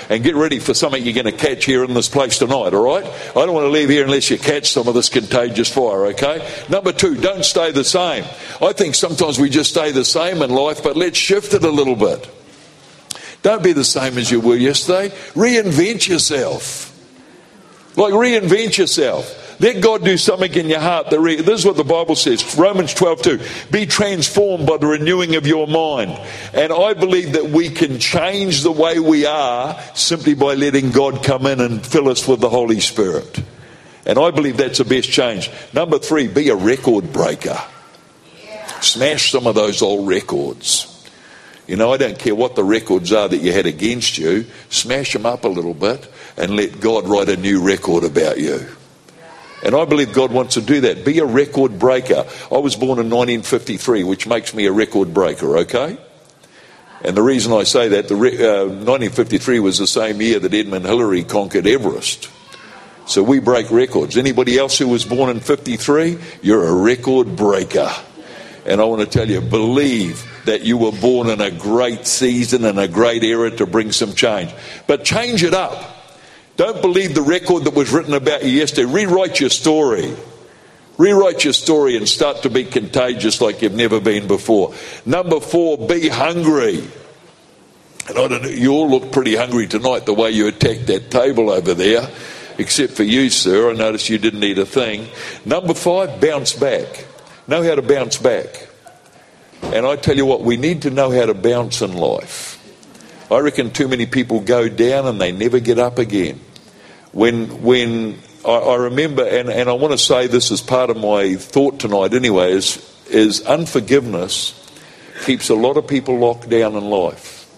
And get ready for something you're going to catch here in this place tonight, all right? I don't want to leave here unless you catch some of this contagious fire, okay? Number two, don't stay the same. I think sometimes we just stay the same in life, but let's shift it a little bit. Don't be the same as you were yesterday. Reinvent yourself. Like, reinvent yourself. Let God do something in your heart. This is what the Bible says, Romans twelve two. Be transformed by the renewing of your mind. And I believe that we can change the way we are simply by letting God come in and fill us with the Holy Spirit. And I believe that's the best change. Number three, be a record breaker. Smash some of those old records. You know, I don't care what the records are that you had against you. Smash them up a little bit and let God write a new record about you. And I believe God wants to do that. Be a record breaker. I was born in nineteen fifty-three, which makes me a record breaker, okay? And the reason I say that, the re- uh, nineteen fifty-three was the same year that Edmund Hillary conquered Everest. So we break records. Anybody else who was born in fifty-three, you're a record breaker. And I want to tell you, believe that you were born in a great season and a great era to bring some change. But change it up. Don't believe the record that was written about you yesterday. Rewrite your story. Rewrite your story and start to be contagious like you've never been before. Number four, be hungry. And I don't know, you all look pretty hungry tonight the way you attacked that table over there. Except for you, sir. I noticed you didn't eat a thing. Number five, bounce back. Know how to bounce back. And I tell you what, we need to know how to bounce in life. I reckon too many people go down and they never get up again. When when I, I remember, and, and I want to say this as part of my thought tonight anyway, is, is unforgiveness keeps a lot of people locked down in life.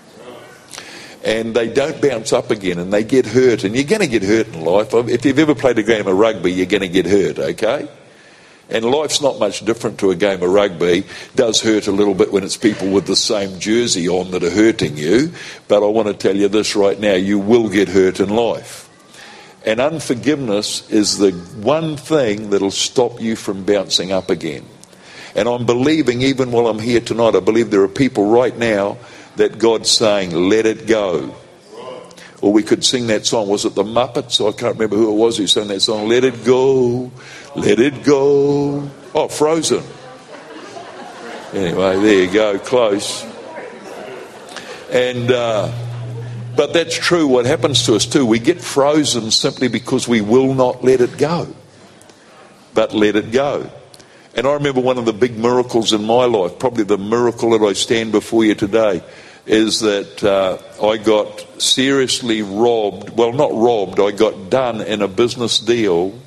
And they don't bounce up again and they get hurt. And you're going to get hurt in life. If you've ever played a game of rugby, you're going to get hurt, okay? And life's not much different to a game of rugby. It does hurt a little bit when it's people with the same jersey on that are hurting you. But I want to tell you this right now, you will get hurt in life. And unforgiveness is the one thing that'll stop you from bouncing up again. And I'm believing, even while I'm here tonight, I believe there are people right now that God's saying, let it go. Or we could sing that song, was it the Muppets? I can't remember who it was who sang that song. Let it go, let it go. Oh, Frozen. Anyway, there you go, close. And, uh, but that's true, what happens to us too. We get frozen simply because we will not let it go. But let it go. And I remember one of the big miracles in my life, probably the miracle that I stand before you today, is that uh, I got seriously robbed, well not robbed, I got done in a business deal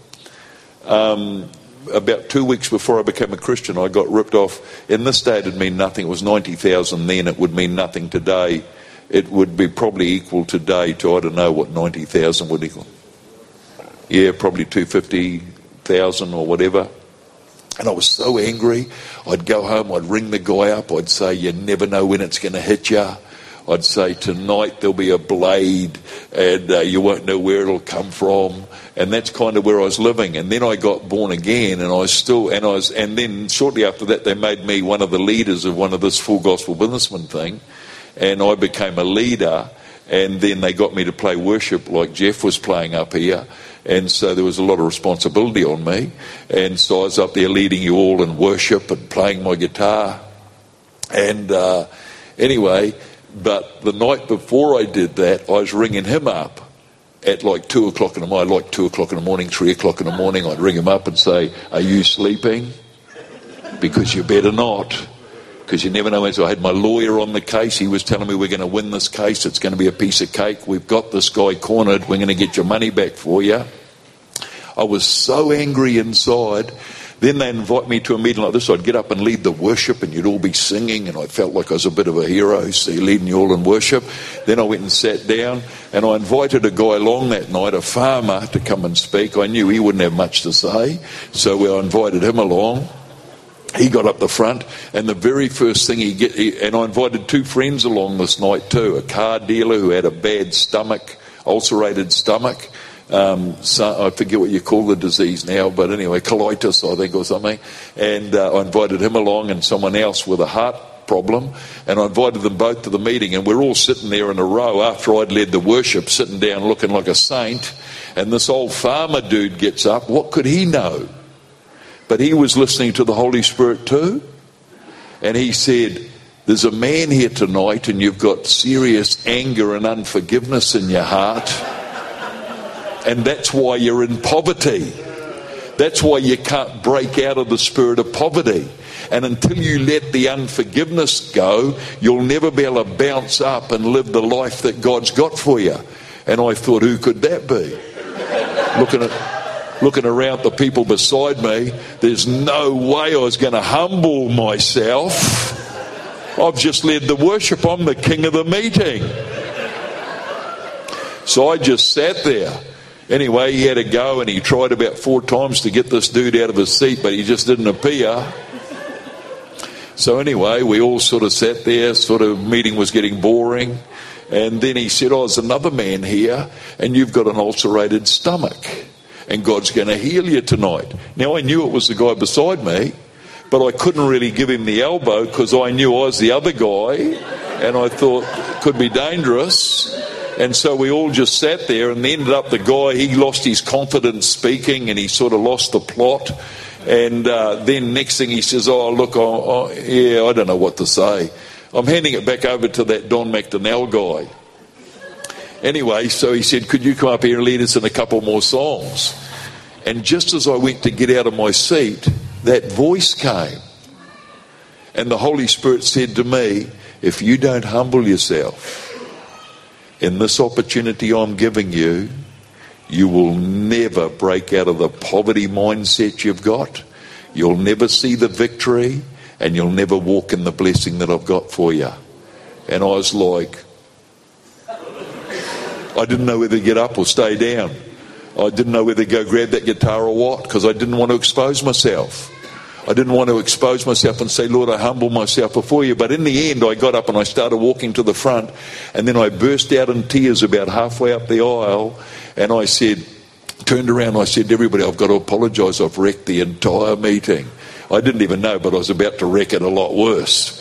um, about two weeks before I became a Christian. I got ripped off. In this day it would mean nothing. It was ninety thousand then, it would mean nothing today. It would be probably equal today to, I don't know what ninety thousand would equal. Yeah, probably two hundred fifty thousand or whatever. And I was so angry, I'd go home, I'd ring the guy up, I'd say, you never know when it's going to hit you. I'd say, tonight there'll be a blade and uh, you won't know where it'll come from. And that's kind of where I was living. And then I got born again, and I was still, and I was, and then shortly after that they made me one of the leaders of one of this Full Gospel Businessman thing. And I became a leader, and then they got me to play worship like Jeff was playing up here. And so there was a lot of responsibility on me. And so I was up there leading you all in worship and playing my guitar. And uh, anyway, but the night before I did that, I was ringing him up at like two o'clock in the morning, like two o'clock in the morning, three o'clock in the morning. I'd ring him up and say, are you sleeping? Because you better not. Because you never know when. So I had my lawyer on the case. He was telling me we're going to win this case. It's going to be a piece of cake. We've got this guy cornered. We're going to get your money back for you. I was so angry inside. Then they invite me to a meeting like this. I'd get up and lead the worship and you'd all be singing. And I felt like I was a bit of a hero, so leading you all in worship. Then I went and sat down and I invited a guy along that night, a farmer, to come and speak. I knew he wouldn't have much to say. So I invited him along. He got up the front, and the very first thing he get, he, and I invited two friends along this night too, a car dealer who had a bad stomach, ulcerated stomach. Um, so I forget what you call the disease now, but anyway, colitis, I think, or something. And uh, I invited him along, and someone else with a heart problem. And I invited them both to the meeting, and we're all sitting there in a row after I'd led the worship, sitting down looking like a saint. And this old farmer dude gets up. What could he know? But he was listening to the Holy Spirit too. And he said, there's a man here tonight and you've got serious anger and unforgiveness in your heart. And that's why you're in poverty. That's why you can't break out of the spirit of poverty. And until you let the unforgiveness go, you'll never be able to bounce up and live the life that God's got for you. And I thought, who could that be? Looking at, looking around the people beside me, there's no way I was going to humble myself. I've just led the worship. I'm the king of the meeting. So I just sat there. Anyway, he had to go, and he tried about four times to get this dude out of his seat, but he just didn't appear. So anyway, we all sort of sat there, sort of meeting was getting boring. And then he said, oh, there's another man here, and you've got an ulcerated stomach, and God's going to heal you tonight. Now, I knew it was the guy beside me, but I couldn't really give him the elbow because I knew I was the other guy, and I thought it could be dangerous. And so we all just sat there, and ended up the guy, he lost his confidence speaking, and he sort of lost the plot. And uh, then next thing he says, oh, look, oh, oh, yeah, I don't know what to say. I'm handing it back over to that Don McDonnell guy. Anyway, so he said, could you come up here and lead us in a couple more songs? And just as I went to get out of my seat, that voice came. And the Holy Spirit said to me, if you don't humble yourself in this opportunity I'm giving you, you will never break out of the poverty mindset you've got. You'll never see the victory, and you'll never walk in the blessing that I've got for you. And I was like, I didn't know whether to get up or stay down. I didn't know whether to go grab that guitar or what, because I didn't want to expose myself. I didn't want to expose myself and say, Lord, I humble myself before you. But in the end, I got up and I started walking to the front, and then I burst out in tears about halfway up the aisle, and I said, turned around and I said to everybody, I've got to apologise, I've wrecked the entire meeting. I didn't even know, but I was about to wreck it a lot worse.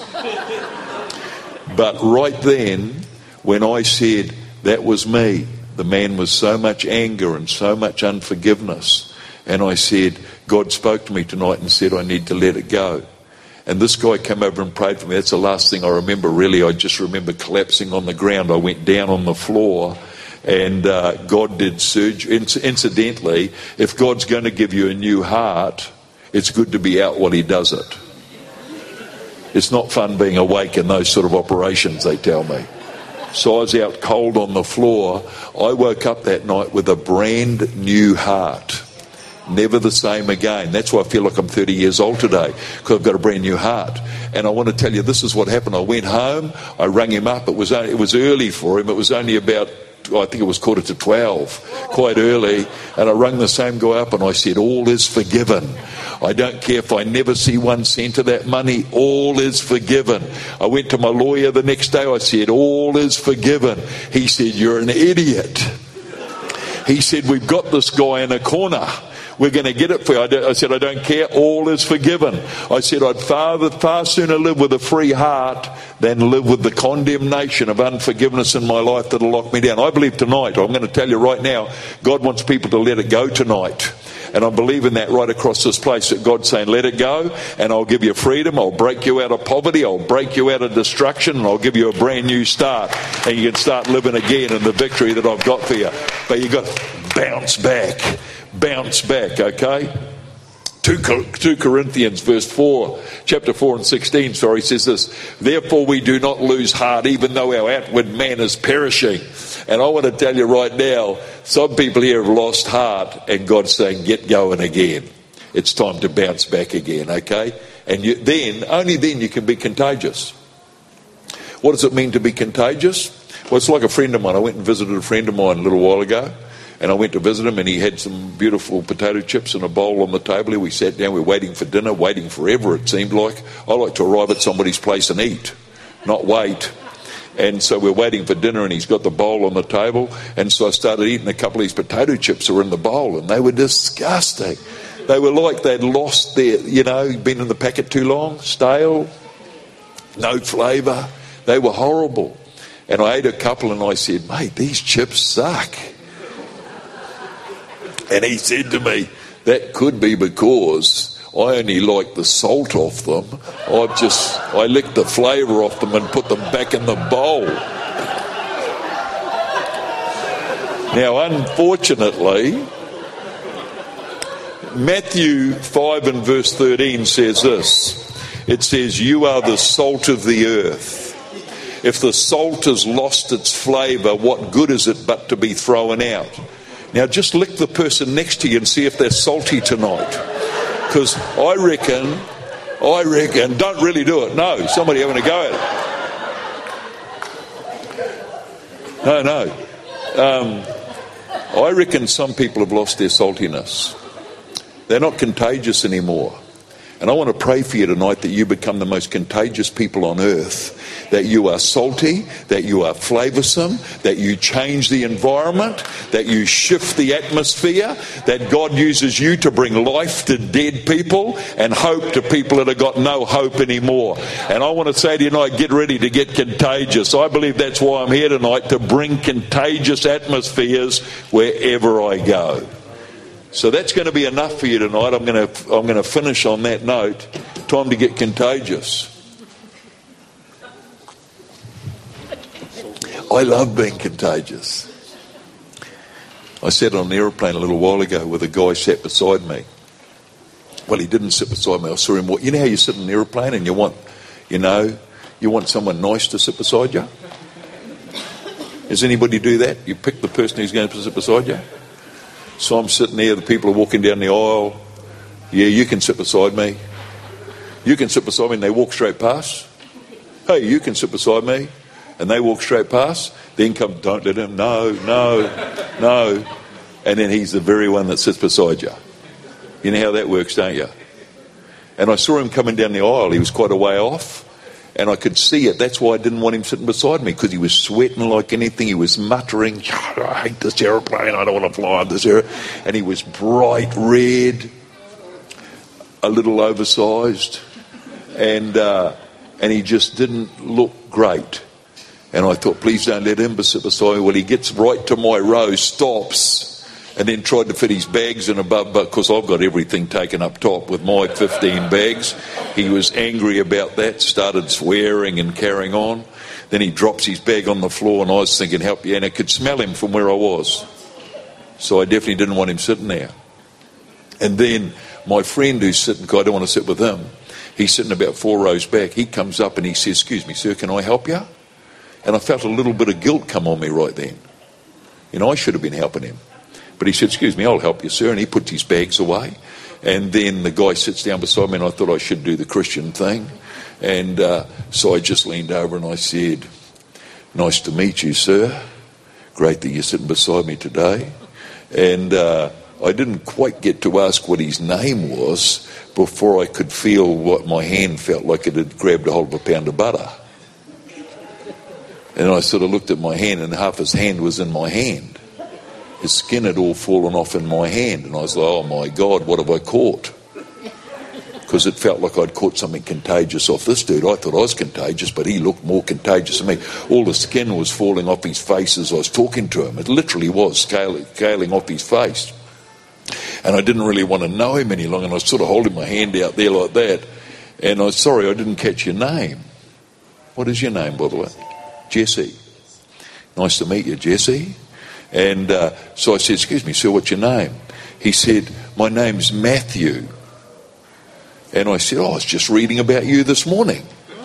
But right then, when I said, that was me, the man was so much anger and so much unforgiveness. And I said, God spoke to me tonight and said, I need to let it go. And this guy came over and prayed for me. That's the last thing I remember, really. I just remember collapsing on the ground. I went down on the floor, and uh, God did surgery. Incidentally, if God's going to give you a new heart, it's good to be out while he does it. It's not fun being awake in those sort of operations, they tell me. So I was out cold on the floor. I woke up that night with a brand new heart. Never the same again. That's why I feel like I'm thirty years old today, because I've got a brand new heart. And I want to tell you, this is what happened. I went home, I rang him up. It was only, it was early for him. It was only about, I think it was quarter to twelve, quite early. And I rang the same guy up and I said, all is forgiven. I don't care if I never see one cent of that money, all is forgiven. I went to my lawyer the next day, I said, all is forgiven. He said, you're an idiot. He said, we've got this guy in a corner. We're going to get it for you. I, I said, I don't care. All is forgiven. I said, I'd far, far sooner live with a free heart than live with the condemnation of unforgiveness in my life that'll lock me down. I believe tonight, I'm going to tell you right now, God wants people to let it go tonight. And I believe in that right across this place, that God's saying, let it go, and I'll give you freedom. I'll break you out of poverty. I'll break you out of destruction, and I'll give you a brand new start. And you can start living again in the victory that I've got for you. But you've got to bounce back. Bounce back, okay? two Corinthians verse four, chapter four and sixteen, sorry, says this, therefore we do not lose heart, even though our outward man is perishing. And I want to tell you right now, some people here have lost heart, and God's saying, get going again. It's time to bounce back again, okay? And you, then, only then you can be contagious. What does it mean to be contagious? Well, it's like a friend of mine. I went and visited a friend of mine a little while ago. And I went to visit him, and he had some beautiful potato chips in a bowl on the table. We sat down, we were waiting for dinner, waiting forever, it seemed like. I like to arrive at somebody's place and eat, not wait. And so we're waiting for dinner, and he's got the bowl on the table. And so I started eating a couple of these potato chips that were in the bowl, and they were disgusting. They were like they'd lost their, you know, been in the packet too long, stale. no flavour. They were horrible. And I ate a couple and I said, mate, these chips suck. And he said to me, that could be because I only like the salt off them. I've just, I licked the flavour off them and put them back in the bowl. Now, unfortunately, Matthew five and verse thirteen says this. It says, you are the salt of the earth. If the salt has lost its flavour, what good is it but to be thrown out? Now just lick the person next to you and see if they're salty tonight. Because I reckon, I reckon, don't really do it. No, somebody having a go at it. No, no. Um, I reckon some people have lost their saltiness. They're not contagious anymore. And I want to pray for you tonight that you become the most contagious people on earth. That you are salty, that you are flavoursome, that you change the environment, that you shift the atmosphere, that God uses you to bring life to dead people and hope to people that have got no hope anymore. And I want to say to you tonight, get ready to get contagious. I believe that's why I'm here tonight, to bring contagious atmospheres wherever I go. So that's going to be enough for you tonight. I'm going to I'm going to finish on that note. Time to get contagious. I love being contagious. I sat on an aeroplane a little while ago with a guy sat beside me. Well, he didn't sit beside me. I saw him walk. You know how you sit in an aeroplane and you want, you know, you want someone nice to sit beside you? Does anybody do that? You pick the person who's going to sit beside you? So I'm sitting there, the people are walking down the aisle. Yeah, you can sit beside me. You can sit beside me, and they walk straight past. Hey, you can sit beside me. And they walk straight past. Then come, don't let him, no, no, no. And then he's the very one that sits beside you. You know how that works, don't you? And I saw him coming down the aisle. He was quite a way off. And I could see it. That's why I didn't want him sitting beside me, because he was sweating like anything. He was muttering, I hate this aeroplane, I don't want to fly on this aeroplane. And he was bright red, a little oversized, and uh, and he just didn't look great. And I thought, please don't let him sit beside me. Well, he gets right to my row, stops, and then tried to fit his bags in above, but because I've got everything taken up top with my fifteen bags. He was angry about that, started swearing and carrying on. Then he drops his bag on the floor, and I was thinking, help you, and I could smell him from where I was. So I definitely didn't want him sitting there. And then my friend who's sitting, I don't want to sit with him, he's sitting about four rows back. He comes up and he says, excuse me, sir, can I help you? And I felt a little bit of guilt come on me right then. You know, I should have been helping him. But he said, excuse me, I'll help you, sir. And he puts his bags away. And then the guy sits down beside me, and I thought I should do the Christian thing. And uh, so I just leaned over and I said, nice to meet you, sir. Great that you're sitting beside me today. And uh, I didn't quite get to ask what his name was before I could feel what my hand felt like it had grabbed a hold of a pound of butter. And I sort of looked at my hand, and half his hand was in my hand. His skin had all fallen off in my hand. And I was like, oh my God, what have I caught? Because it felt like I'd caught something contagious off this dude. I thought I was contagious, but he looked more contagious than me. All the skin was falling off his face as I was talking to him. It literally was scaling, scaling off his face. And I didn't really want to know him any longer. And I was sort of holding my hand out there like that. And I was sorry, I didn't catch your name. What is your name, by the way? Jesse. Nice to meet you, Jesse. And uh, so I said, excuse me, sir, what's your name? He said, my name's Matthew. And I said, oh, I was just reading about you this morning.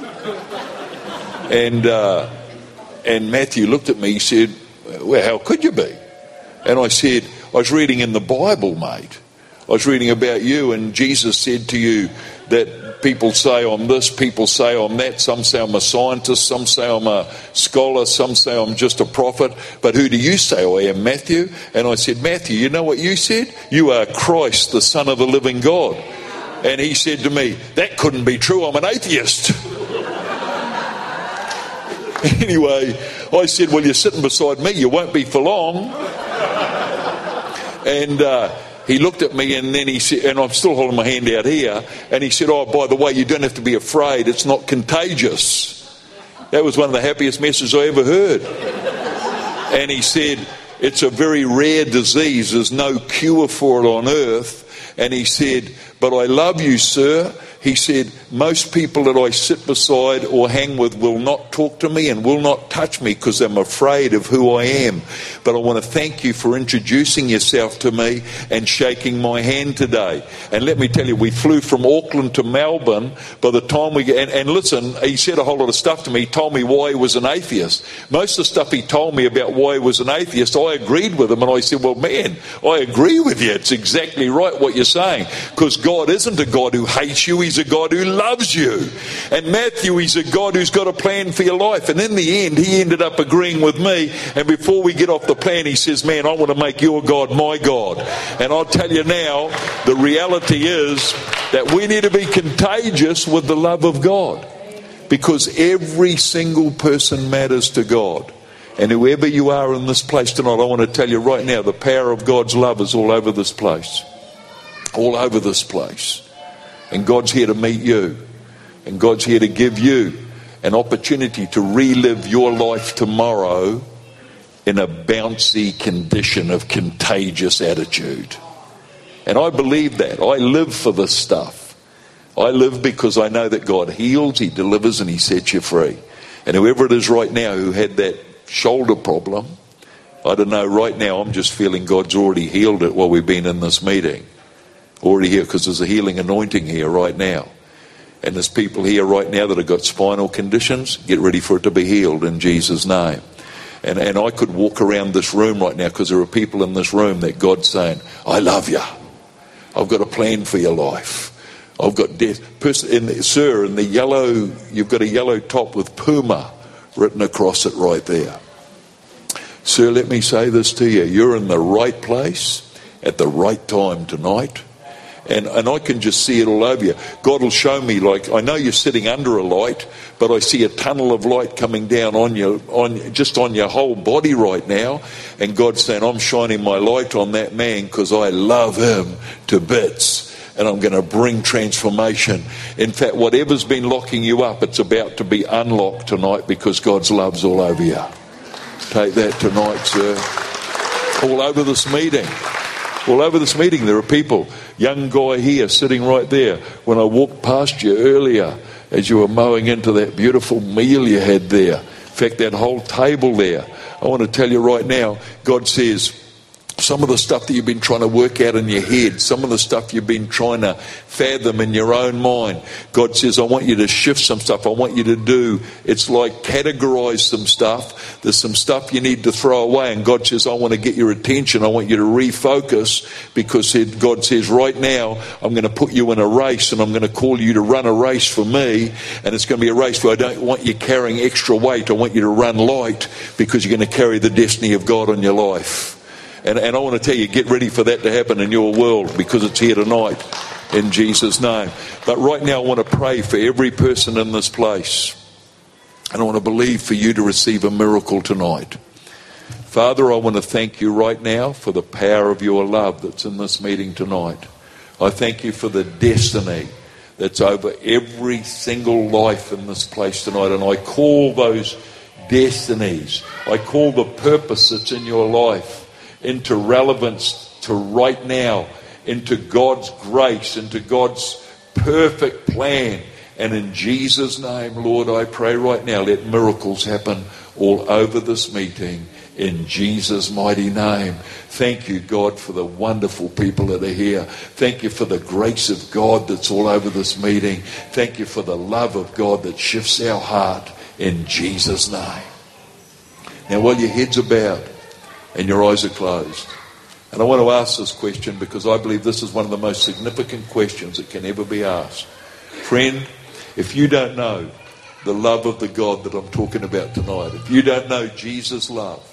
And uh, and Matthew looked at me, he said, well, how could you be? And I said, I was reading in the Bible, mate. I was reading about you, and Jesus said to you that people say I'm this, people say I'm that. Some say I'm a scientist, some say I'm a scholar, some say I'm just a prophet. But who do you say I am, Matthew? And I said, Matthew, you know what you said? You are Christ, the Son of the living God. And he said to me, that couldn't be true, I'm an atheist. Anyway, I said, well, you're sitting beside me, you won't be for long. And uh, he looked at me and then he said, and I'm still holding my hand out here, and he said, oh, by the way, you don't have to be afraid. It's not contagious. That was one of the happiest messages I ever heard. And he said, it's a very rare disease. There's no cure for it on earth. And he said, but I love you, sir. He said, most people that I sit beside or hang with will not talk to me and will not touch me because I'm afraid of who I am. But I want to thank you for introducing yourself to me and shaking my hand today. And let me tell you, we flew from Auckland to Melbourne. By the time we get, and, and listen, he said a whole lot of stuff to me. He told me why he was an atheist. Most of the stuff he told me about why he was an atheist, I agreed with him. And I said, well, man, I agree with you. It's exactly right what you're saying. Because God isn't a God who hates you. He's a God who loves you. And Matthew, he's a God who's got a plan for your life. And in the end, he ended up agreeing with me. And before we get off the plan, he says, man, I want to make your God my God. And I'll tell you now, the reality is that we need to be contagious with the love of God. Because every single person matters to God. And whoever you are in this place tonight, I want to tell you right now, the power of God's love is all over this place. All over this place. And God's here to meet you. And God's here to give you an opportunity to relive your life tomorrow in a bouncy condition of contagious attitude. And I believe that. I live for this stuff. I live because I know that God heals, He delivers, and He sets you free. And whoever it is right now who had that shoulder problem, I don't know, right now I'm just feeling God's already healed it while we've been in this meeting. Already here, because there's a healing anointing here right now. And there's people here right now that have got spinal conditions. Get ready for it to be healed in Jesus' name. And and I could walk around this room right now because there are people in this room that God's saying, I love you. I've got a plan for your life. I've got death. Person, in the, sir, in the yellow, you've got a yellow top with Puma written across it right there. Sir, let me say this to you. You're in the right place at the right time tonight. And and I can just see it all over you. God will show me, like, I know you're sitting under a light, but I see a tunnel of light coming down on you, on just on your whole body right now. And God's saying, I'm shining my light on that man because I love him to bits. And I'm going to bring transformation. In fact, whatever's been locking you up, it's about to be unlocked tonight because God's love's all over you. Take that tonight, sir. All over this meeting. All over this meeting there are people. Young guy here sitting right there. When I walked past you earlier as you were mowing into that beautiful meal you had there. In fact, that whole table there. I want to tell you right now, God says, some of the stuff that you've been trying to work out in your head, some of the stuff you've been trying to fathom in your own mind, God says, I want you to shift some stuff. I want you to do, it's like categorize some stuff. There's some stuff you need to throw away. And God says, I want to get your attention. I want you to refocus because God says, right now, I'm going to put you in a race and I'm going to call you to run a race for me. And it's going to be a race where I don't want you carrying extra weight. I want you to run light because you're going to carry the destiny of God on your life. And, and I want to tell you, get ready for that to happen in your world because it's here tonight in Jesus' name. But right now I want to pray for every person in this place. And I want to believe for you to receive a miracle tonight. Father, I want to thank you right now for the power of your love that's in this meeting tonight. I thank you for the destiny that's over every single life in this place tonight. And I call those destinies, I call the purpose that's in your life into relevance to right now, into God's grace, into God's perfect plan. And in Jesus' name, Lord, I pray right now, let miracles happen all over this meeting in Jesus' mighty name. Thank you, God, for the wonderful people that are here. Thank you for the grace of God that's all over this meeting. Thank you for the love of God that shifts our heart in Jesus' name. Now, while your heads are bowed, and your eyes are closed. And I want to ask this question because I believe this is one of the most significant questions that can ever be asked. Friend, if you don't know the love of the God that I'm talking about tonight, if you don't know Jesus' love,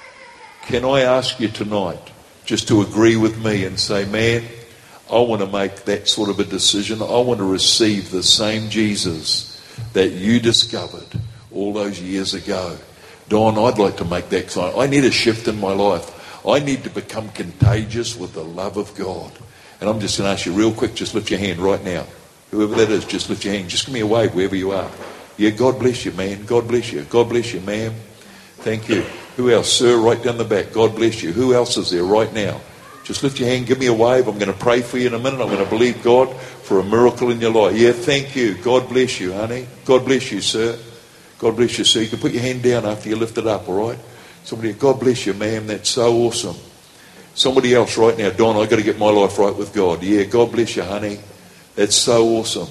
can I ask you tonight just to agree with me and say, man, I want to make that sort of a decision. I want to receive the same Jesus that you discovered all those years ago. Don, I'd like to make that sign. I need a shift in my life. I need to become contagious with the love of God. And I'm just going to ask you real quick, just lift your hand right now. Whoever that is, just lift your hand. Just give me a wave wherever you are. Yeah, God bless you, man. God bless you. God bless you, ma'am. Thank you. Who else? Sir, right down the back. God bless you. Who else is there right now? Just lift your hand. Give me a wave. I'm going to pray for you in a minute. I'm going to believe God for a miracle in your life. Yeah, thank you. God bless you, honey. God bless you, sir. God bless you, sir. You can put your hand down after you lift it up, all right? Somebody, God bless you, ma'am. That's so awesome. Somebody else right now. Don, I've got to get my life right with God. Yeah, God bless you, honey. That's so awesome.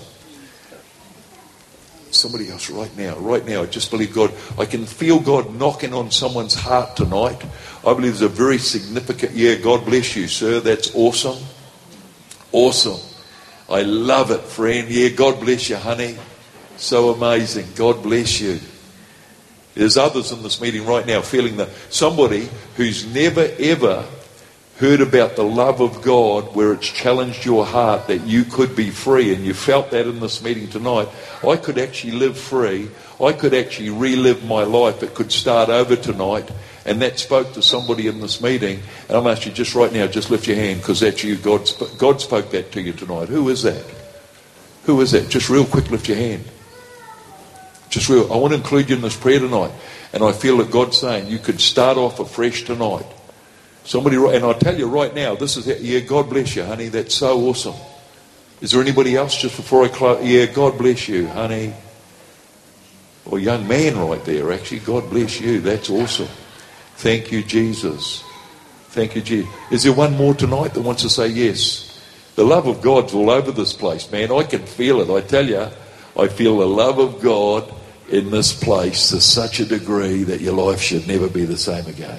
Somebody else right now, right now, I just believe God. I can feel God knocking on someone's heart tonight. I believe there's a very significant, yeah, God bless you, sir. That's awesome. Awesome. I love it, friend. Yeah, God bless you, honey. So amazing. God bless you. There's others in this meeting right now feeling that somebody who's never ever heard about the love of God where it's challenged your heart that you could be free, and you felt that in this meeting tonight. I could actually live free. I could actually relive my life. It could start over tonight. And that spoke to somebody in this meeting. And I'm asking you just right now, just lift your hand, because that's you. God, sp- God spoke that to you tonight. Who is that? Who is that? Just real quick, lift your hand. Just real. I want to include you in this prayer tonight. And I feel that God's saying you could start off afresh tonight. Somebody, and I'll tell you right now, this is, yeah, God bless you, honey. That's so awesome. Is there anybody else just before I close? Yeah, God bless you, honey. Or young man right there, actually. God bless you. That's awesome. Thank you, Jesus. Thank you, Jesus. Is there one more tonight that wants to say yes? The love of God's all over this place, man. I can feel it. I tell you, I feel the love of God in this place to such a degree that your life should never be the same again.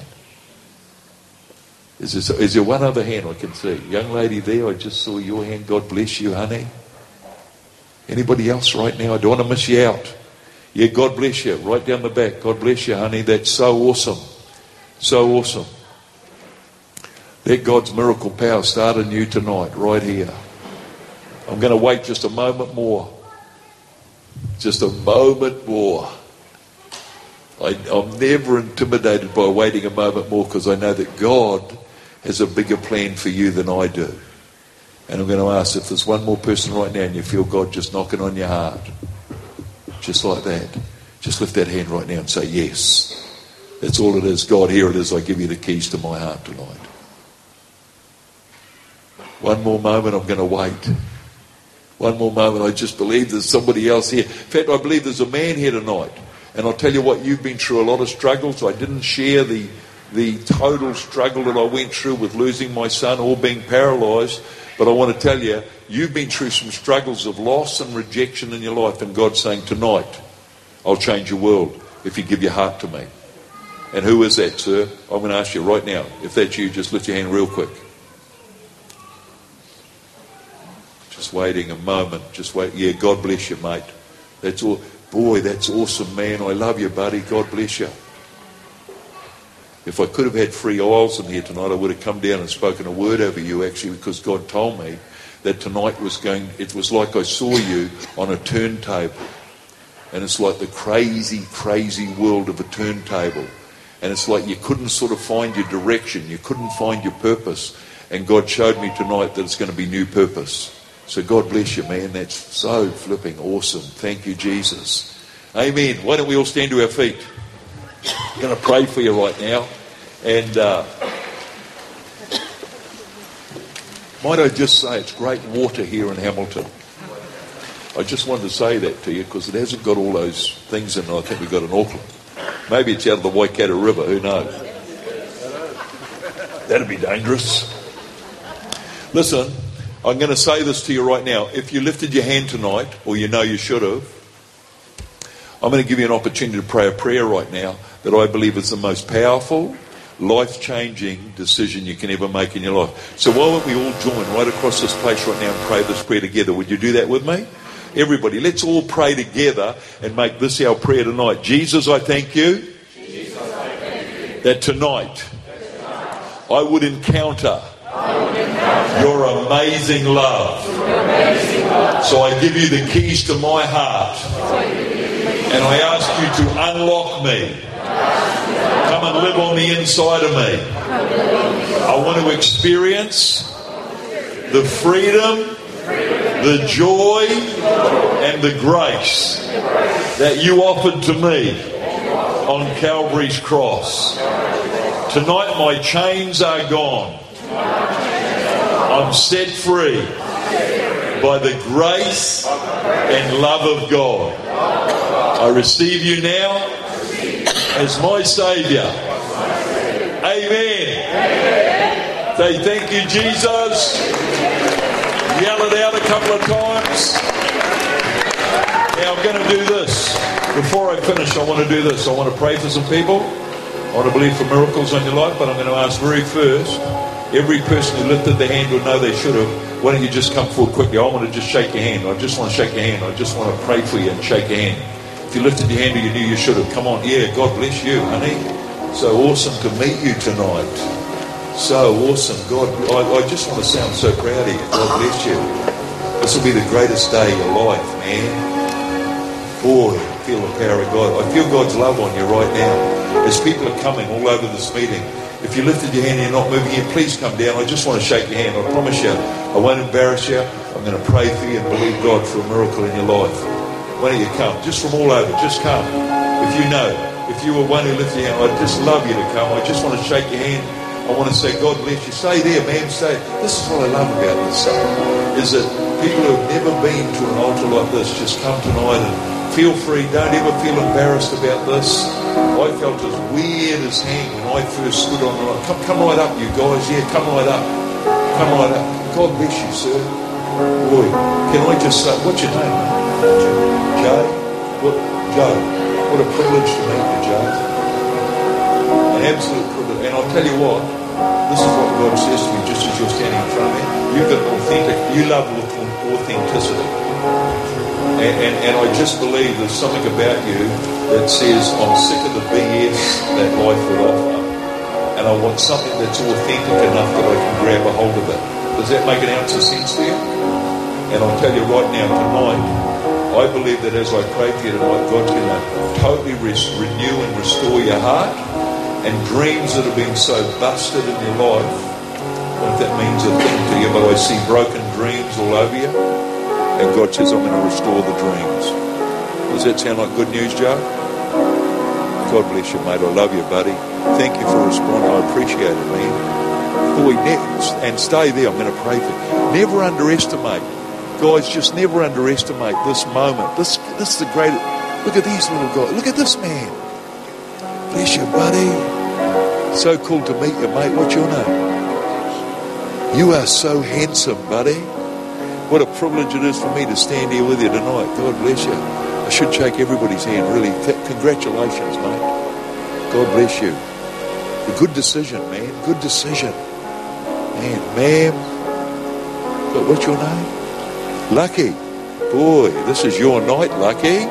Is there, is there one other hand I can see? Young lady there, I just saw your hand. God bless you, honey. Anybody else right now? I don't want to miss you out. Yeah, God bless you. Right down the back. God bless you, honey. That's so awesome. So awesome. Let God's miracle power start in you tonight, right here. I'm going to wait just a moment more. Just a moment more. I, I'm never intimidated by waiting a moment more, because I know that God has a bigger plan for you than I do. And I'm going to ask if there's one more person right now and you feel God just knocking on your heart. Just like that. Just lift that hand right now and say yes. That's all it is. God, here it is. I give you the keys to my heart tonight. One more moment, I'm going to wait. One more moment, I just believe there's somebody else here. In fact, I believe there's a man here tonight. And I'll tell you what, you've been through a lot of struggles. I didn't share the, the total struggle that I went through with losing my son or being paralysed. But I want to tell you, you've been through some struggles of loss and rejection in your life. And God's saying, tonight, I'll change your world if you give your heart to me. And who is that, sir? I'm going to ask you right now. If that's you, just lift your hand real quick. Just waiting a moment. Just wait. Yeah, God bless you, mate. That's all. Boy, that's awesome, man. I love you, buddy. God bless you. If I could have had free aisles in here tonight, I would have come down and spoken a word over you, actually, because God told me that tonight was going, it was like I saw you on a turntable. And it's like the crazy, crazy world of a turntable. And it's like you couldn't sort of find your direction. You couldn't find your purpose. And God showed me tonight that it's going to be new purpose. So God bless you, man. That's so flipping awesome. Thank you, Jesus. Amen. Why don't we all stand to our feet? I'm going to pray for you right now. And uh, might I just say, it's great water here in Hamilton. I just wanted to say that to you because it hasn't got all those things in it I think we've got in Auckland. Maybe it's out of the Waikato River, who knows? That'd be dangerous. Listen, I'm going to say this to you right now. If you lifted your hand tonight, or you know you should have, I'm going to give you an opportunity to pray a prayer right now that I believe is the most powerful, life-changing decision you can ever make in your life. So why don't we all join right across this place right now and pray this prayer together? Would you do that with me? Everybody, let's all pray together and make this our prayer tonight. Jesus, I thank you, Jesus, I thank you that tonight, that tonight I would encounter, I would encounter your amazing love. your amazing love. So I give you the keys to my heart. And I ask you to unlock me Come and live on the inside of me. I want to experience the freedom, the joy, and the grace that you offered to me on Calvary's cross. Tonight my chains are gone. I'm set free by the grace and love of God. I receive you now as my Saviour. Amen. Say thank you, Jesus. Yell it out a couple of times. Now I'm going to do this. Before I finish, I want to do this. I want to pray for some people. I want to believe for miracles on your life, but I'm going to ask very first, every person who lifted their hand will know they should have. Why don't you just come forward quickly? I want to just shake your hand. I just want to shake your hand. I just want to pray for you and shake your hand. If you lifted your hand or you knew you should have, come on. Yeah, God bless you, honey. So awesome to meet you tonight. So awesome. God, I, I just want to sound so proud of you. God bless you. This will be the greatest day of your life, man. Boy, I feel the power of God. I feel God's love on you right now. As people are coming all over this meeting, if you lifted your hand and you're not moving here, please come down. I just want to shake your hand. I promise you, I won't embarrass you. I'm going to pray for you and believe God for a miracle in your life. Why don't you come? Just from all over, just come. If you know, if you were one who lifted your hand, I'd just love you to come. I just want to shake your hand. I want to say, God bless you. Stay there, man. Stay. This is what I love about this stuff, is that people who have never been to an altar like this just come tonight and feel free. Don't ever feel embarrassed about this. I felt as weird as hang when I first stood on the line. Come, come right up, you guys. Yeah, come right up. Come right up. God bless you, sir. Boy, can I just say, what's your name, mate? Joe? What, Joe? What a privilege to meet you, Joe. An absolute privilege. And I'll tell you what, this is what God says to me just as you're standing in front of me. You've got authentic, you love authenticity. And, and, and I just believe there's something about you that says, I'm sick of the B S that life will offer, and I want something that's authentic enough that I can grab a hold of it. Does that make an ounce of sense to you? And I'll tell you right now, tonight, I believe that as I pray for you tonight, God's going to totally res- renew and restore your heart, and dreams that have been so busted in your life, I don't know if that means a thing to you, but I see broken dreams all over you. And God says, I'm going to restore the dreams. Does that sound like good news, Joe? God bless you, mate. I love you, buddy. Thank you for responding. I appreciate it, man. Boy, ne- and stay there. I'm going to pray for you. Never underestimate. Guys, just never underestimate this moment. This, this is the greatest. Look at these little guys. Look at this man. Bless you, buddy. So cool to meet you, mate. What's your name? You are so handsome, buddy. What a privilege it is for me to stand here with you tonight. God bless you. I should shake everybody's hand, really. Congratulations, mate. God bless you. A good decision, man. Good decision. Man, ma'am. But what's your name? Lucky. Boy, this is your night, Lucky.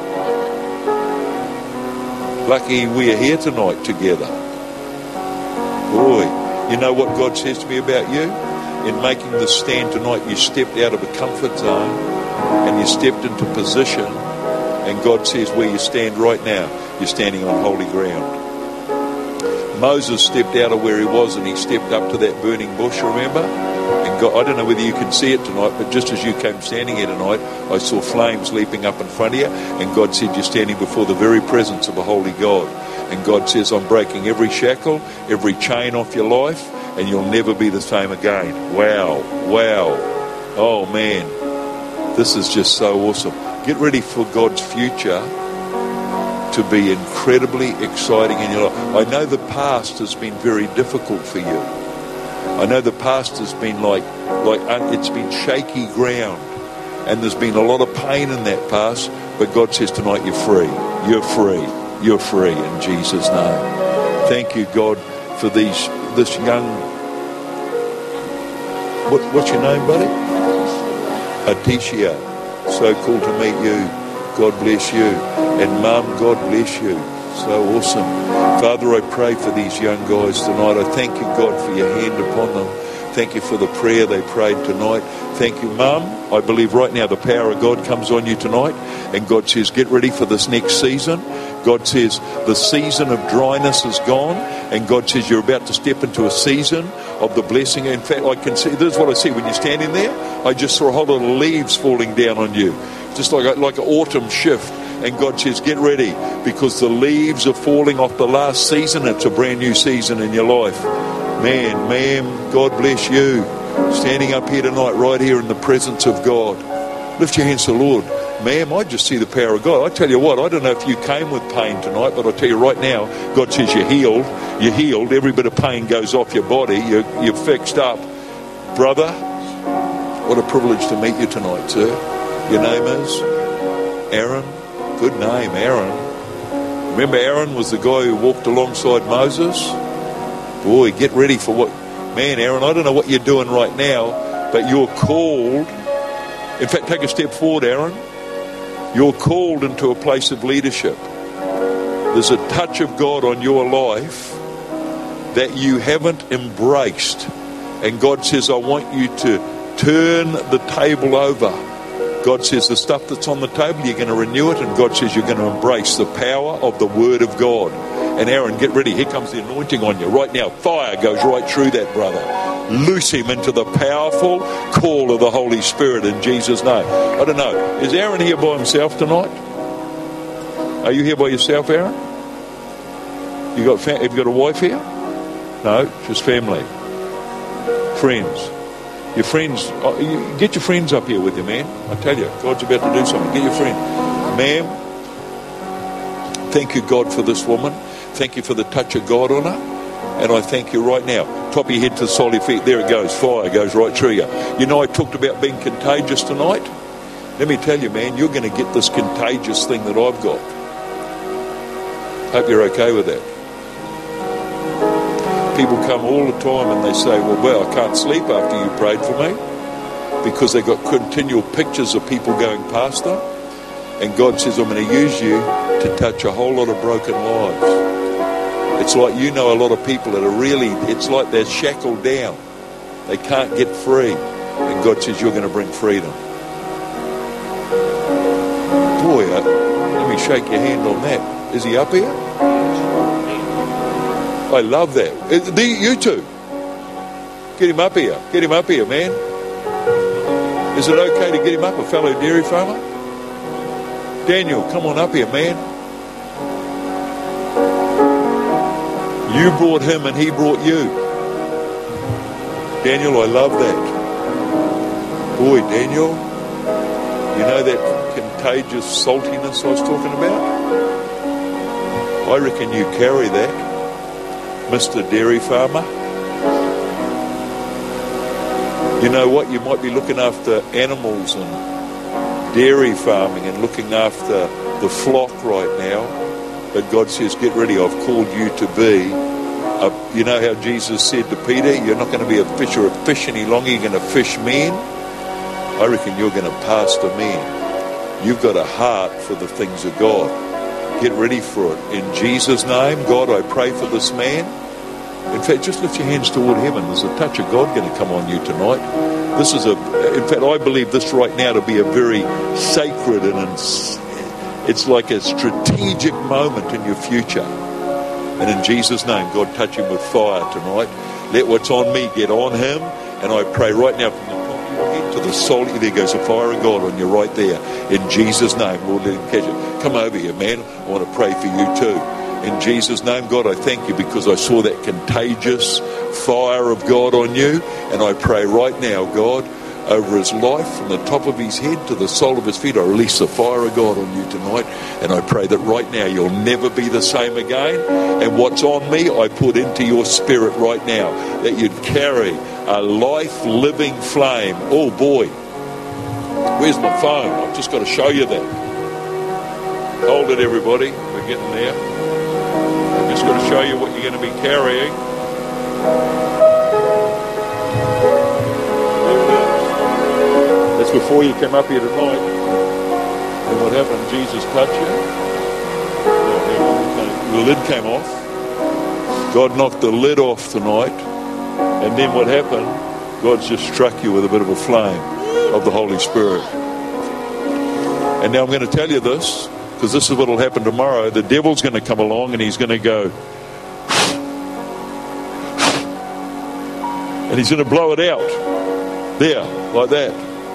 Lucky we are here tonight together. Boy, you know what God says to me about you? In making this stand tonight, you stepped out of a comfort zone and you stepped into position, and God says where you stand right now, you're standing on holy ground. Moses stepped out of where he was and he stepped up to that burning bush, remember? And God, I don't know whether you can see it tonight, but just as you came standing here tonight, I saw flames leaping up in front of you, and God said you're standing before the very presence of a holy God. And God says, I'm breaking every shackle, every chain off your life, and you'll never be the same again. Wow, wow. Oh, man. This is just so awesome. Get ready for God's future to be incredibly exciting in your life. I know the past has been very difficult for you. I know the past has been like, like it's been shaky ground, and there's been a lot of pain in that past, but God says tonight you're free. You're free. You're free in Jesus' name. Thank you, God, for these this young, what, what's your name, buddy? Atisha. So cool to meet you. God bless you. And Mum, God bless you. So awesome. Father, I pray for these young guys tonight. I thank you, God, for your hand upon them. Thank you for the prayer they prayed tonight. Thank you, Mum. I believe right now the power of God comes on you tonight. And God says, get ready for this next season. God says the season of dryness is gone, and God says you're about to step into a season of the blessing. In fact, I can see, this is what I see when you're standing there. I just saw a whole lot of leaves falling down on you, just like a, like an autumn shift. And God says, get ready, because the leaves are falling off the last season. It's a brand new season in your life. Man, ma'am, God bless you. Standing up here tonight, right here in the presence of God. Lift your hands to the Lord. Ma'am, I just see the power of God. I tell you what, I don't know if you came with pain tonight, but I tell you right now, God says you're healed. You're healed. Every bit of pain goes off your body. You're, you're fixed up. Brother, what a privilege to meet you tonight, sir. Your name is Aaron. Good name, Aaron. Remember Aaron was the guy who walked alongside Moses? Boy, get ready for what... Man, Aaron, I don't know what you're doing right now, but you're called... In fact, take a step forward, Aaron. You're called into a place of leadership. There's a touch of God on your life that you haven't embraced. And God says, I want you to turn the table over. God says the stuff that's on the table, you're going to renew it. And God says you're going to embrace the power of the Word of God. And Aaron, get ready. Here comes the anointing on you. Right now, fire goes right through that brother. Loose him into the powerful call of the Holy Spirit in Jesus' name. I don't know. Is Aaron here by himself tonight? Are you here by yourself, Aaron? You got fa- have you got a wife here? No, just family. Friends. Your friends. Oh, you, get your friends up here with you, man. I tell you, God's about to do something. Get your friend. Ma'am, thank you, God, for this woman. Thank you for the touch of God on her. And I thank you right now. Top of your head to the sole of your feet. There it goes. Fire goes right through you. You know, I talked about being contagious tonight. Let me tell you, man, you're going to get this contagious thing that I've got. Hope you're okay with that. People come all the time and they say, well, well, I can't sleep after you prayed for me, because they've got continual pictures of people going past them. And God says, I'm going to use you to touch a whole lot of broken lives. It's like, you know, a lot of people that are really, it's like they're shackled down. They can't get free. And God says, you're going to bring freedom. Boy, uh, let me shake your hand on that. Is he up here? I love that. Uh, the, you two. Get him up here. Get him up here, man. Is it okay to get him up, a fellow dairy farmer? Daniel, come on up here, man. You brought him and he brought you. Daniel, I love that. Boy, Daniel, you know that contagious saltiness I was talking about? I reckon you carry that, Mister Dairy Farmer. You know what? You might be looking after animals and dairy farming and looking after the flock right now. But God says, get ready, I've called you to be, a, you know how Jesus said to Peter, you're not going to be a fisher of fish any longer, you're going to fish men. I reckon you're going to pastor men. You've got a heart for the things of God. Get ready for it. In Jesus' name, God, I pray for this man. In fact, just lift your hands toward heaven. There's a touch of God going to come on you tonight. This is a, in fact, I believe this right now to be a very sacred and it's like a strategic moment in your future. And in Jesus' name, God, touch him with fire tonight. Let what's on me get on him. And I pray right now from the top of your head to the sole. There goes the fire of God on you right there. In Jesus' name, Lord, let him catch it. Come over here, man. I want to pray for you too. In Jesus' name, God, I thank you because I saw that contagious fire of God on you. And I pray right now, God, over his life, from the top of his head to the sole of his feet, I release the fire of God on you tonight. And I pray that right now you'll never be the same again. And what's on me, I put into your spirit right now, that you'd carry a life-living flame. Oh boy, where's my phone? I've just got to show you that. Hold it, everybody. We're getting there. I've just got to show you what you're going to be carrying. That's before you came up here tonight. And what happened? Jesus touched you. The lid came off. God knocked the lid off tonight. And then what happened? God just struck you with a bit of a flame of the Holy Spirit. And now I'm going to tell you this. Because this is what will happen tomorrow. The devil's going to come along and he's going to go, and he's going to blow it out. There, like that.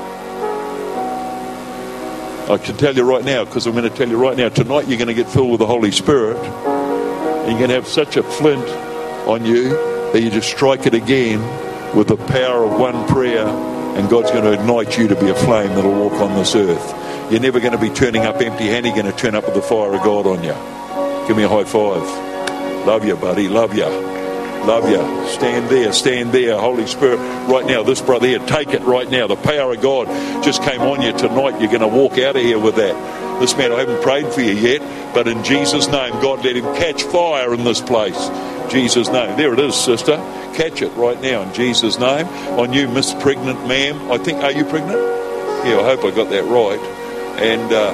I can tell you right now, because I'm going to tell you right now, tonight you're going to get filled with the Holy Spirit. And you're going to have such a flint on you that you just strike it again with the power of one prayer, and God's going to ignite you to be a flame that will walk on this earth. You're never going to be turning up empty-handed. You're going to turn up with the fire of God on you. Give me a high five. Love you, buddy. Love you. Love you. Stand there. Stand there. Holy Spirit, right now, this brother here, take it right now. The power of God just came on you tonight. You're going to walk out of here with that. This man, I haven't prayed for you yet, but in Jesus' name, God, let him catch fire in this place. Jesus' name. There it is, sister. Catch it right now in Jesus' name. On you, Miss Pregnant Ma'am. I think, are you pregnant? Yeah, I hope I got that right. And, uh,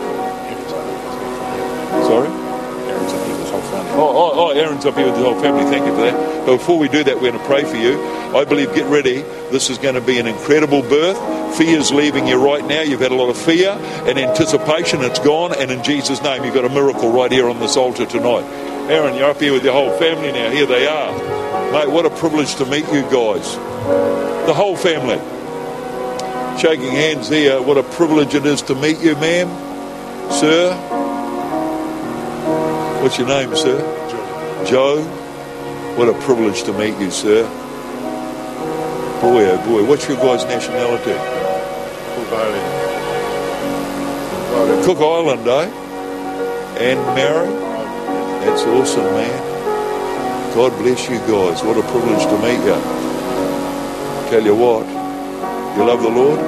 sorry? Aaron's up here with his whole family. Oh, oh, oh, Aaron's up here with his whole family. Thank you for that. But before we do that, we're going to pray for you. I believe, get ready. This is going to be an incredible birth. Fear's leaving you right now. You've had a lot of fear and anticipation. It's gone. And in Jesus' name, you've got a miracle right here on this altar tonight. Aaron, you're up here with your whole family now. Here they are. Mate, what a privilege to meet you guys. The whole family. Shaking hands here. What a privilege it is to meet you, ma'am. Sir. What's your name, sir? Joe. Joe. What a privilege to meet you, sir. Boy, oh boy. What's your guys' nationality? Cook Island. Cook Island, eh? And Mary? That's awesome, man. God bless you guys. What a privilege to meet you. Tell you what. You love the Lord?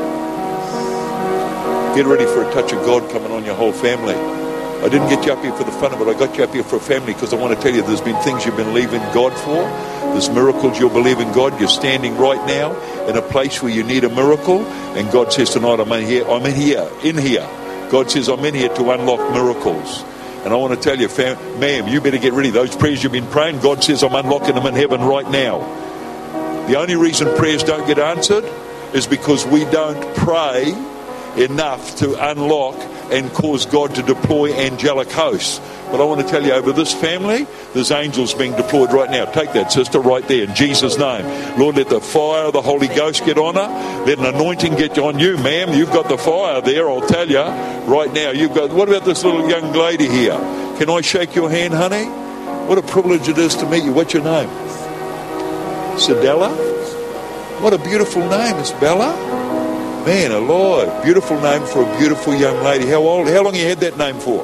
Get ready for a touch of God coming on your whole family. I didn't get you up here for the fun of it. I got you up here for a family because I want to tell you there's been things you've been believing God for. There's miracles you'll believe in God. You're standing right now in a place where you need a miracle. And God says tonight, I'm in here. I'm in here. In here. God says, I'm in here to unlock miracles. And I want to tell you, fam, ma'am, you better get ready. Those prayers you've been praying, God says, I'm unlocking them in heaven right now. The only reason prayers don't get answered is because we don't pray enough to unlock and cause God to deploy angelic hosts. But I want to tell you, over this family, there's angels being deployed right now. Take that, sister, right there, in Jesus' name. Lord, let the fire of the Holy Ghost get on her. Let an anointing get on you, ma'am. You've got the fire there, I'll tell you. Right now, you've got... What about this little young lady here? Can I shake your hand, honey? What a privilege it is to meet you. What's your name? Sedella? What a beautiful name. It's Bella? Man alive. Beautiful name for a beautiful young lady. How old? How long have you had that name for?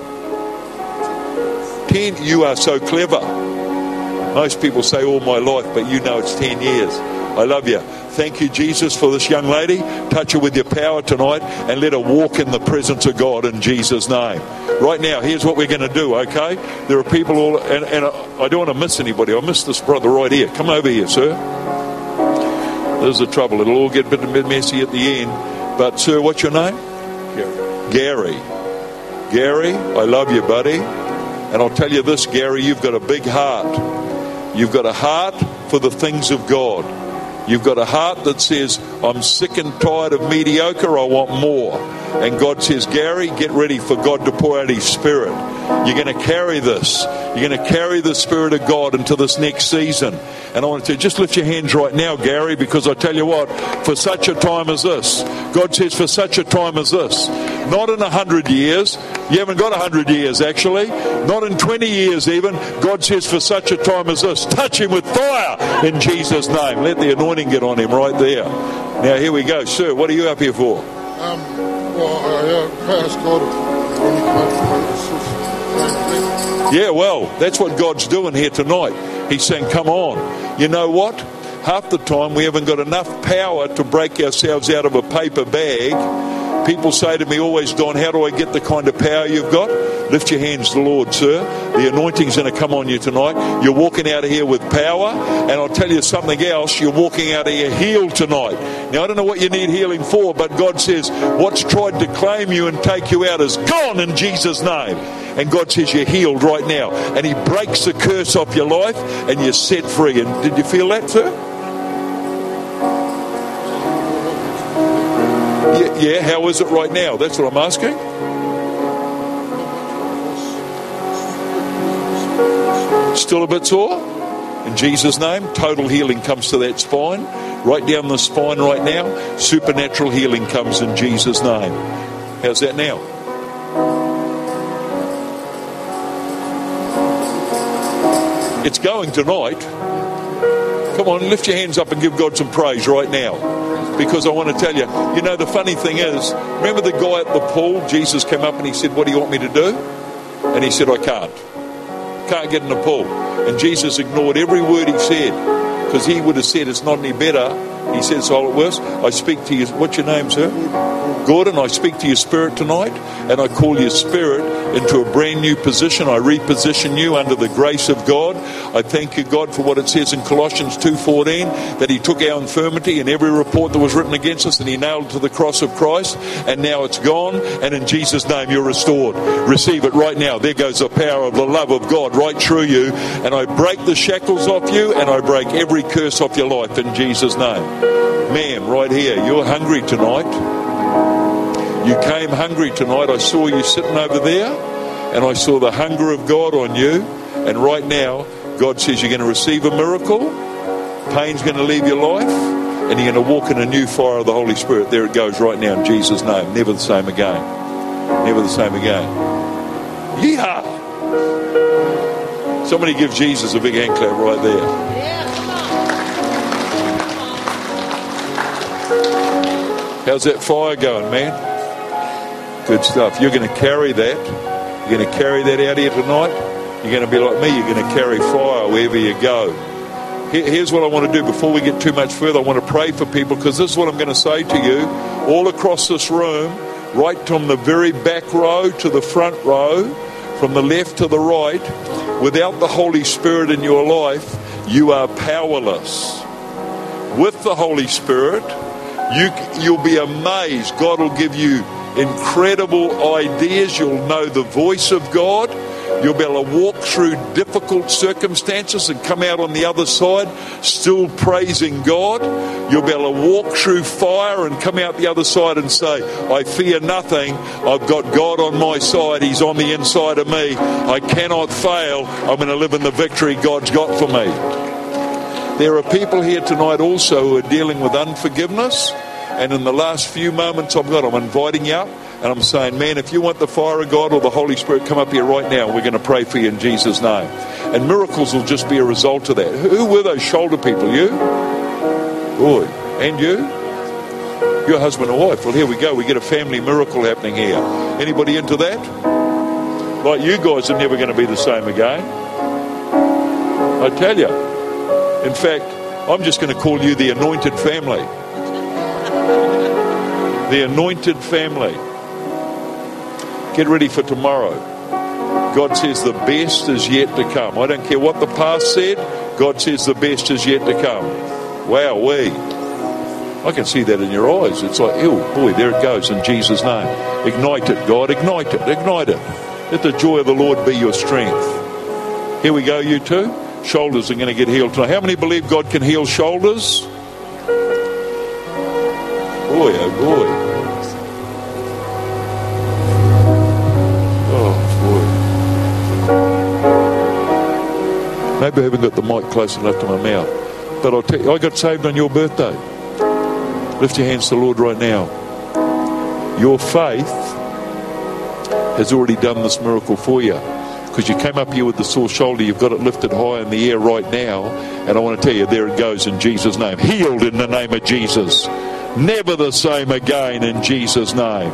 Ten. You are so clever. Most people say all my life, but you know it's ten years. I love you. Thank you, Jesus, for this young lady. Touch her with your power tonight and let her walk in the presence of God in Jesus' name. Right now, here's what we're going to do, okay? There are people all... And, and I don't want to miss anybody. I miss this brother right here. Come over here, sir. There's the trouble. It'll all get a bit messy at the end. But, sir, what's your name? Gary. Gary. Gary, I love you, buddy. And I'll tell you this, Gary, you've got a big heart. You've got a heart for the things of God. You've got a heart that says, I'm sick and tired of mediocre, I want more. And God says, Gary, get ready for God to pour out His Spirit. You're going to carry this. You're going to carry the Spirit of God into this next season. And I want to tell you, just lift your hands right now, Gary, because I tell you what, for such a time as this, God says for such a time as this, not in a hundred years, you haven't got a hundred years actually, not in twenty years even, God says for such a time as this, touch him with fire in Jesus' name. Let the anointing get on him right there. Now here we go. Sir, what are you up here for? Um, well, I uh, passed God. Yeah, well, that's what God's doing here tonight. He's saying, come on. You know what? Half the time we haven't got enough power to break ourselves out of a paper bag. People say to me always, Don, how do I get the kind of power you've got? Lift your hands to the Lord, sir. The anointing's going to come on you tonight. You're walking out of here with power. And I'll tell you something else. You're walking out of here healed tonight. Now, I don't know what you need healing for, but God says what's tried to claim you and take you out is gone in Jesus' name. And God says you're healed right now. And He breaks the curse off your life and you're set free. And did you feel that, sir? Yeah, yeah, how is it right now? That's what I'm asking. Still a bit sore? In Jesus' name, total healing comes to that spine. Right down the spine right now. Supernatural healing comes in Jesus' name. How's that now? It's going tonight. Come on, lift your hands up and give God some praise right now. Because I want to tell you, you know, the funny thing is, remember the guy at the pool? Jesus came up and he said, what do you want me to do? And he said, I can't. Can't get in the pool. And Jesus ignored every word he said. Because he would have said, it's not any better. He said, so it works. I speak to you. What's your name, sir? Gordon. I speak to your spirit tonight. And I call your spirit into a brand new position. I reposition you under the grace of God. I thank you, God, for what it says in Colossians two fourteen, that he took our infirmity and every report that was written against us and he nailed it to the cross of Christ. And now it's gone. And in Jesus' name, you're restored. Receive it right now. There goes the power of the love of God right through you. And I break the shackles off you and I break every curse off your life in Jesus' name. Ma'am, right here, you're hungry tonight. You came hungry tonight. I saw you sitting over there and I saw the hunger of God on you. And right now, God says you're going to receive a miracle. Pain's going to leave your life and you're going to walk in a new fire of the Holy Spirit. There it goes right now in Jesus' name. Never the same again. Never the same again. Yeehaw! Somebody give Jesus a big hand clap right there. How's that fire going, man? Good stuff. You're going to carry that. You're going to carry that out here tonight. You're going to be like me. You're going to carry fire wherever you go. Here's what I want to do before we get too much further. I want to pray for people because this is what I'm going to say to you. All across this room, right from the very back row to the front row, from the left to the right, without the Holy Spirit in your life, you are powerless. With the Holy Spirit, You, you'll be amazed. God will give you incredible ideas. You'll know the voice of God. You'll be able to walk through difficult circumstances and come out on the other side still praising God. You'll be able to walk through fire and come out the other side and say, I fear nothing. I've got God on my side. He's on the inside of me. I cannot fail. I'm going to live in the victory God's got for me. There are people here tonight also who are dealing with unforgiveness. And in the last few moments I've got, I'm inviting you up and I'm saying, man, if you want the fire of God or the Holy Spirit, come up here right now. We're going to pray for you in Jesus' name. And miracles will just be a result of that. Who were those shoulder people? You? Boy. And you? Your husband or wife. Well, here we go. We get a family miracle happening here. Anybody into that? Like you guys are never going to be the same again. I tell you. In fact, I'm just going to call you the anointed family. The anointed family. Get ready for tomorrow. God says the best is yet to come. I don't care what the past said. God says the best is yet to come. Wow, we. I can see that in your eyes. It's like, ew, boy, there it goes in Jesus' name. Ignite it, God. Ignite it. Ignite it. Let the joy of the Lord be your strength. Here we go, you two. Shoulders are going to get healed tonight. How many believe God can heal shoulders? Boy, oh boy. Oh boy. Maybe I haven't got the mic close enough to my mouth. But I'll tell you, I got saved on your birthday. Lift your hands to the Lord right now. Your faith has already done this miracle for you. Because you came up here with the sore shoulder, you've got it lifted high in the air right now. And I want to tell you, there it goes in Jesus' name. Healed in the name of Jesus. Never the same again in Jesus' name.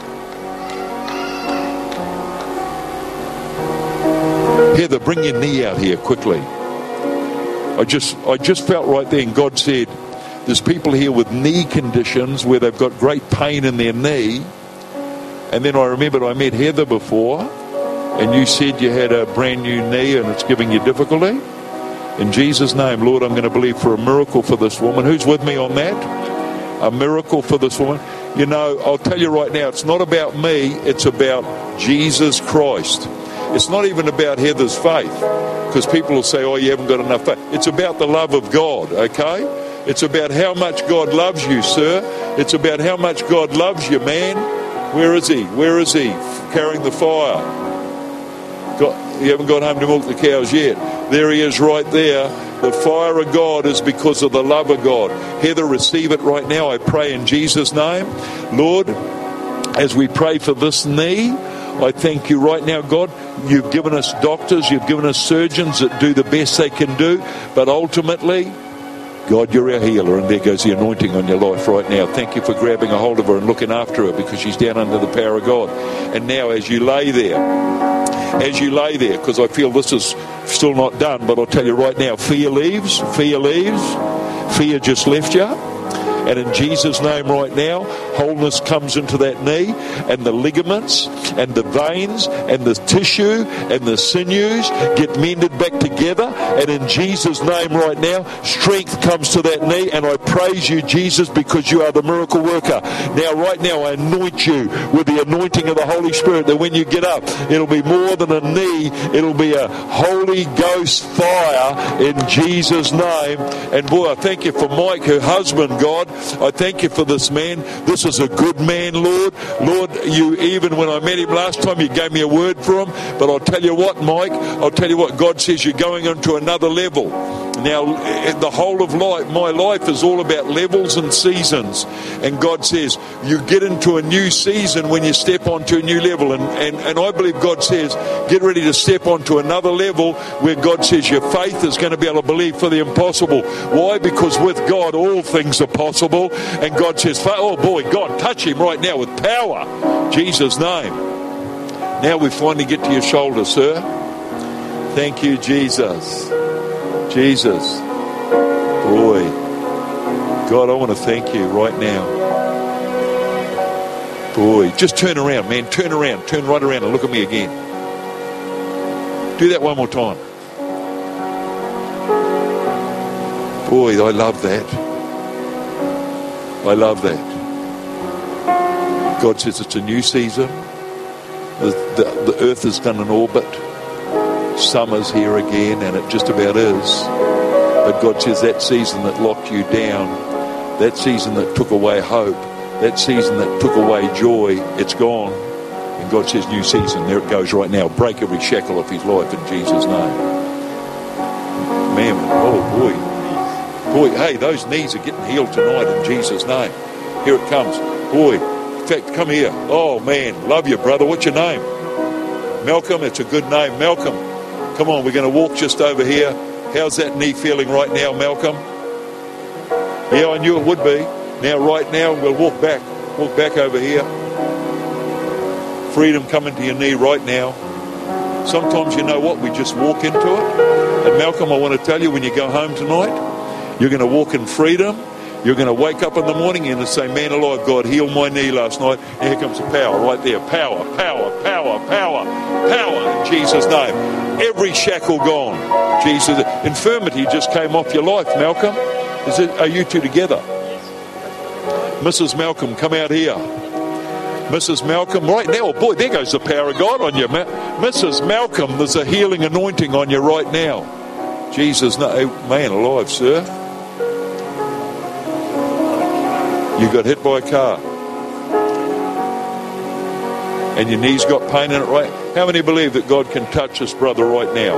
Heather, bring your knee out here quickly. I just, I just felt right there, and God said, there's people here with knee conditions where they've got great pain in their knee. And then I remembered I met Heather before. And you said you had a brand new knee and it's giving you difficulty. In Jesus' name, Lord, I'm going to believe for a miracle for this woman. Who's with me on that? A miracle for this woman. You know, I'll tell you right now, it's not about me. It's about Jesus Christ. It's not even about Heather's faith. Because people will say, oh, you haven't got enough faith. It's about the love of God, okay? It's about how much God loves you, sir. It's about how much God loves you, man. Where is he? Where is he? Carrying the fire. Got, you haven't got home to milk the cows yet. There he is right there. The fire of God is because of the love of God. Heather, receive it right now. I pray in Jesus' name. Lord, as we pray for this knee, I thank you right now, God. You've given us doctors, you've given us surgeons that do the best they can do, but ultimately, God, you're our healer, and there goes the anointing on your life right now. Thank you for grabbing a hold of her and looking after her, because she's down under the power of God. And now as you lay there, as you lay there, because I feel this is still not done, but I'll tell you right now, fear leaves, fear leaves, fear just left you. And in Jesus' name right now, wholeness comes into that knee, and the ligaments and the veins and the tissue and the sinews get mended back together. And in Jesus' name right now, strength comes to that knee, and I praise you, Jesus, because you are the miracle worker. Now, right now, I anoint you with the anointing of the Holy Spirit, that when you get up, it'll be more than a knee, it'll be a Holy Ghost fire in Jesus' name. And boy, I thank you for Mike, her husband, God. I thank you for this man. This is a good man, Lord. Lord, you, even when I met him last time, you gave me a word for him. But I'll tell you what, Mike, I'll tell you what, God says you're going into another level. Now, the whole of life, my life is all about levels and seasons. And God says you get into a new season when you step onto a new level. And, and, and I believe God says, get ready to step onto another level where God says your faith is going to be able to believe for the impossible. Why? Because with God, all things are possible. And God says, oh boy, God, touch him right now with power. Jesus' name. Now we finally get to your shoulder, sir. Thank you, Jesus. Jesus, boy, God, I want to thank you right now. Boy, just turn around, man, turn around, turn right around and look at me again. Do that one more time. Boy, I love that. I love that. God says it's a new season. The, the, the earth has done an orbit. Summer's here again, and it just about is. But God says that season that locked you down, that season that took away hope, that season that took away joy, it's gone. And God says new season. There it goes right now. Break every shackle of his life in Jesus' name. Man, oh boy. Boy, hey, those knees are getting healed tonight in Jesus' name. Here it comes. Boy, in fact, come here. Oh man, love you, brother. What's your name? Malcolm. It's a good name, Malcolm. Come on, we're going to walk just over here. How's that knee feeling right now, Malcolm? Yeah, I knew it would be. Now, right now, we'll walk back. Walk back over here. Freedom coming to your knee right now. Sometimes, you know what, we just walk into it. And Malcolm, I want to tell you, when you go home tonight, you're going to walk in freedom. You're going to wake up in the morning and say, man alive, God healed my knee last night. And here comes the power right there. Power, power, power, power, power in Jesus' name. Every shackle gone. Jesus, infirmity just came off your life, Malcolm. Is it? Are you two together? Missus Malcolm, come out here. Missus Malcolm, right now. Oh boy, there goes the power of God on you. Missus Malcolm, there's a healing anointing on you right now. Jesus, no, man alive, sir. You got hit by a car. And your knee's got pain in it, right? How many believe that God can touch this brother right now?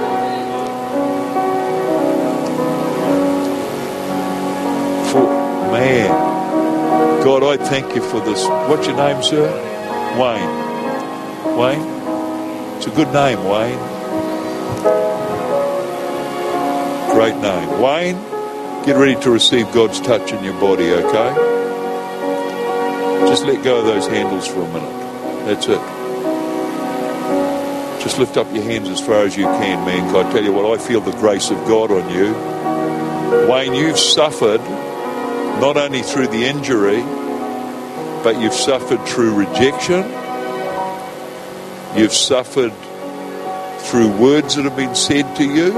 For, man, God, I thank you for this. What's your name, sir? Wayne. Wayne? It's a good name, Wayne. Great name. Wayne, get ready to receive God's touch in your body, okay? Just let go of those handles for a minute. That's it. Just lift up your hands as far as you can, man. I tell you what, I feel the grace of God on you. Wayne, you've suffered not only through the injury, but you've suffered through rejection. You've suffered through words that have been said to you.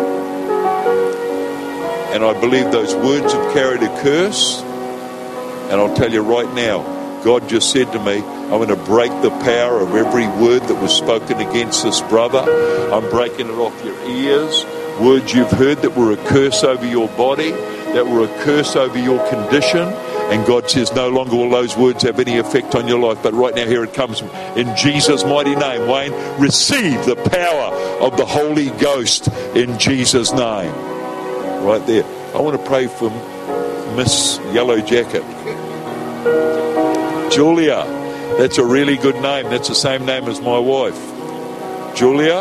And I believe those words have carried a curse. And I'll tell you right now, God just said to me, I'm going to break the power of every word that was spoken against this brother. I'm breaking it off your ears. Words you've heard that were a curse over your body, that were a curse over your condition. And God says no longer will those words have any effect on your life. But right now, here it comes. In Jesus' mighty name, Wayne, receive the power of the Holy Ghost in Jesus' name. Right there. I want to pray for Miss Yellow Jacket. Julia. That's a really good name. That's the same name as my wife. Julia?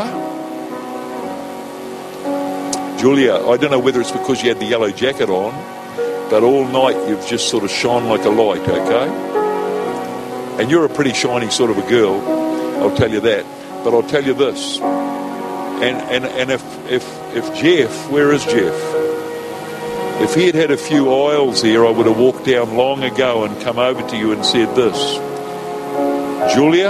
Julia, I don't know whether it's because you had the yellow jacket on, but all night you've just sort of shone like a light, okay? And you're a pretty shiny sort of a girl, I'll tell you that. But I'll tell you this. And and, and if, if, if Jeff, where is Jeff? If he had had a few aisles here, I would have walked down long ago and come over to you and said this. Julia,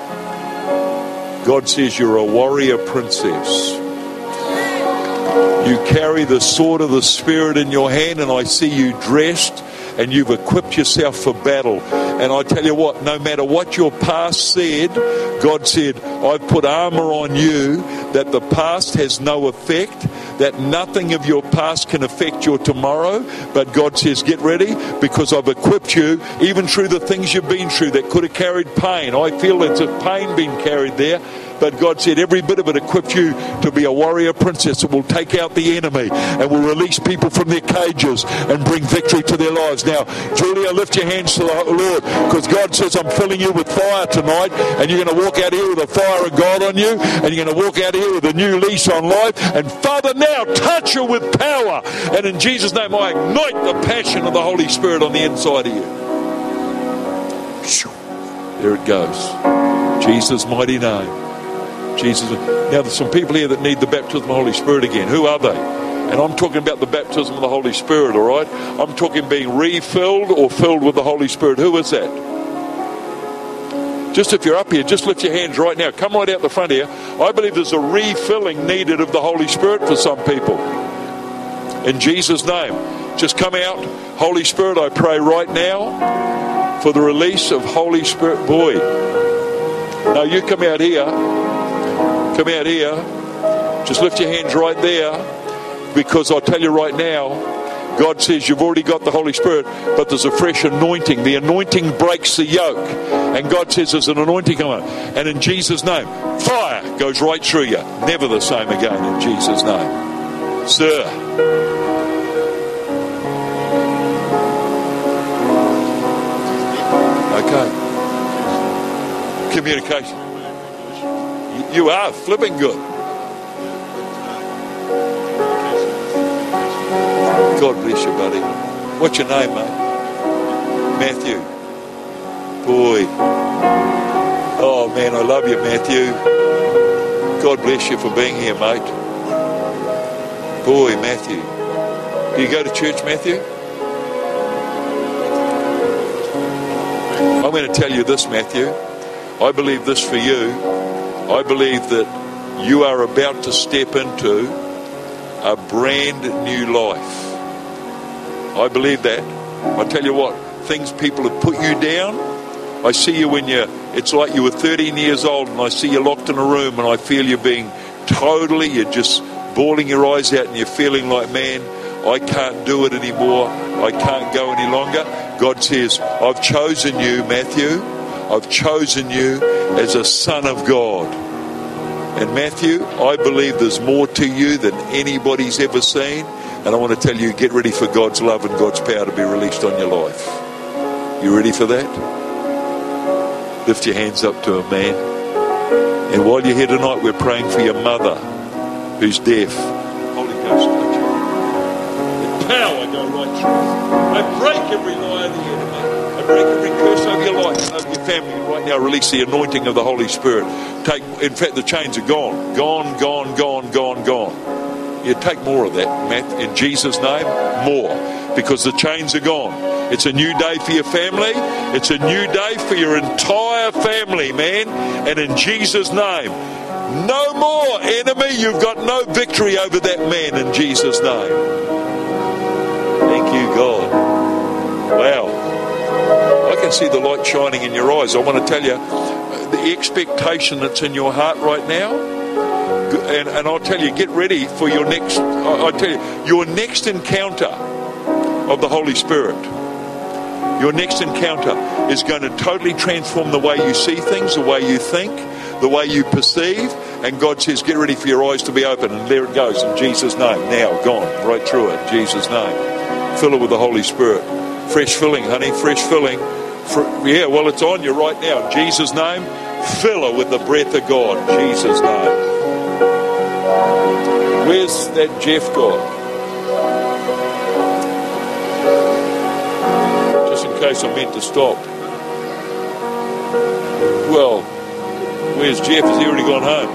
God says you're a warrior princess. You carry the sword of the Spirit in your hand, and I see you dressed and you've equipped yourself for battle. And I tell you what, no matter what your past said, God said, I've put armor on you that the past has no effect, that nothing of your past can affect your tomorrow. But God says, get ready, because I've equipped you even through the things you've been through that could have carried pain. I feel it's a pain being carried there. But God said every bit of it equipped you to be a warrior princess that will take out the enemy and will release people from their cages and bring victory to their lives. Now, Julia, lift your hands to the Lord, because God says I'm filling you with fire tonight, and you're going to walk out here with the fire of God on you, and you're going to walk out here with a new lease on life. And Father, now touch her with power. And in Jesus' name, I ignite the passion of the Holy Spirit on the inside of you. There it goes. Jesus' mighty name. Jesus. Now there's some people here that need the baptism of the Holy Spirit again. Who are they? And I'm talking about the baptism of the Holy Spirit, all right? I'm talking being refilled or filled with the Holy Spirit. Who is that? Just if you're up here, just lift your hands right now. Come right out the front here. I believe there's a refilling needed of the Holy Spirit for some people. In Jesus' name. Just come out. Holy Spirit, I pray right now for the release of Holy Spirit. Boy. Now you come out here. Come out here. Just lift your hands right there, because I'll tell you right now, God says you've already got the Holy Spirit, but there's a fresh anointing. The anointing breaks the yoke, and God says there's an anointing coming. And in Jesus' name, fire goes right through you. Never the same again in Jesus' name. Sir. Okay. Communication. You are flipping good. God bless you, buddy. What's your name, mate? Matthew. Boy. Oh, man, I love you, Matthew. God bless you for being here, mate. Boy, Matthew. Do you go to church, Matthew? I'm going to tell you this, Matthew. I believe this for you. I believe that you are about to step into a brand new life. I believe that. I tell you what, things people have put you down. I see you when you're, it's like you were thirteen years old, and I see you locked in a room, and I feel you being totally, you're just bawling your eyes out, and you're feeling like, man, I can't do it anymore. I can't go any longer. God says, I've chosen you, Matthew. I've chosen you as a son of God. And Matthew, I believe there's more to you than anybody's ever seen. And I want to tell you, get ready for God's love and God's power to be released on your life. You ready for that? Lift your hands up to Him, man. And while you're here tonight, we're praying for your mother who's deaf. Holy Ghost, touch her. The power go right through. I break every lie of the enemy. I break every curse over your life and over your family. Right now, release the anointing of the Holy Spirit. Take, in fact, the chains are gone. Gone, gone, gone, gone, gone. You take more of that, Matt, in Jesus' name, more, because the chains are gone. It's a new day for your family. It's a new day for your entire family, man. And in Jesus' name, no more enemy. You've got no victory over that man in Jesus' name. Thank you, God. Wow. I can see the light shining in your eyes. I want to tell you, the expectation that's in your heart right now, and, and I'll tell you, get ready for your next, I, I tell you, your next encounter of the Holy Spirit. Your next encounter is going to totally transform the way you see things, the way you think, the way you perceive. And God says, get ready for your eyes to be open. And there it goes in Jesus' name. Now, gone, right through it, in Jesus' name. Fill it with the Holy Spirit. Fresh filling, honey, fresh filling. For, yeah, well, it's on you right now. In Jesus' name, fill her with the breath of God. In Jesus' name. Where's that Jeff gone? Just in case I meant to stop. Well, where's Jeff? Has he already gone home?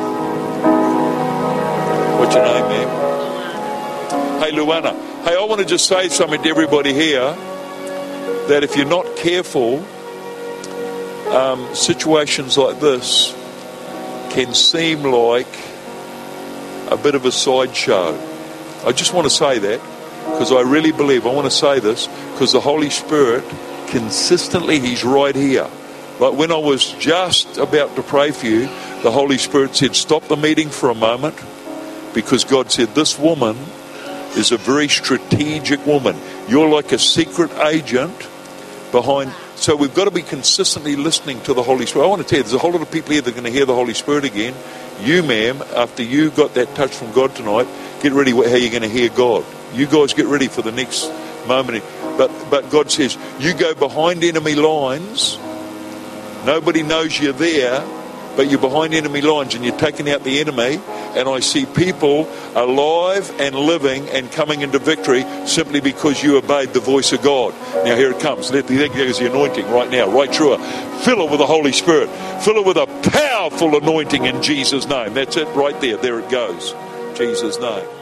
What's your name, ma'am? Hey, Luana. Hey, I want to just say something to everybody here. That if you're not careful, um, situations like this can seem like a bit of a sideshow. I just want to say that because I really believe, I want to say this because the Holy Spirit consistently, He's right here. Like when I was just about to pray for you, the Holy Spirit said, stop the meeting for a moment, because God said, this woman is a very strategic woman. You're like a secret agent behind. So we've got to be consistently listening to the Holy Spirit. I want to tell you, there's a whole lot of people here that are going to hear the Holy Spirit again. You, ma'am, after you got that touch from God tonight, get ready how you're going to hear God. You guys get ready for the next moment. But, but God says, you go behind enemy lines. Nobody knows you're there, but you're behind enemy lines and you're taking out the enemy. And I see people alive and living and coming into victory simply because you obeyed the voice of God. Now here it comes. Let the, there goes the anointing right now, right through her. Fill it with the Holy Spirit. Fill it with a powerful anointing in Jesus' name. That's it right there. There it goes. Jesus' name.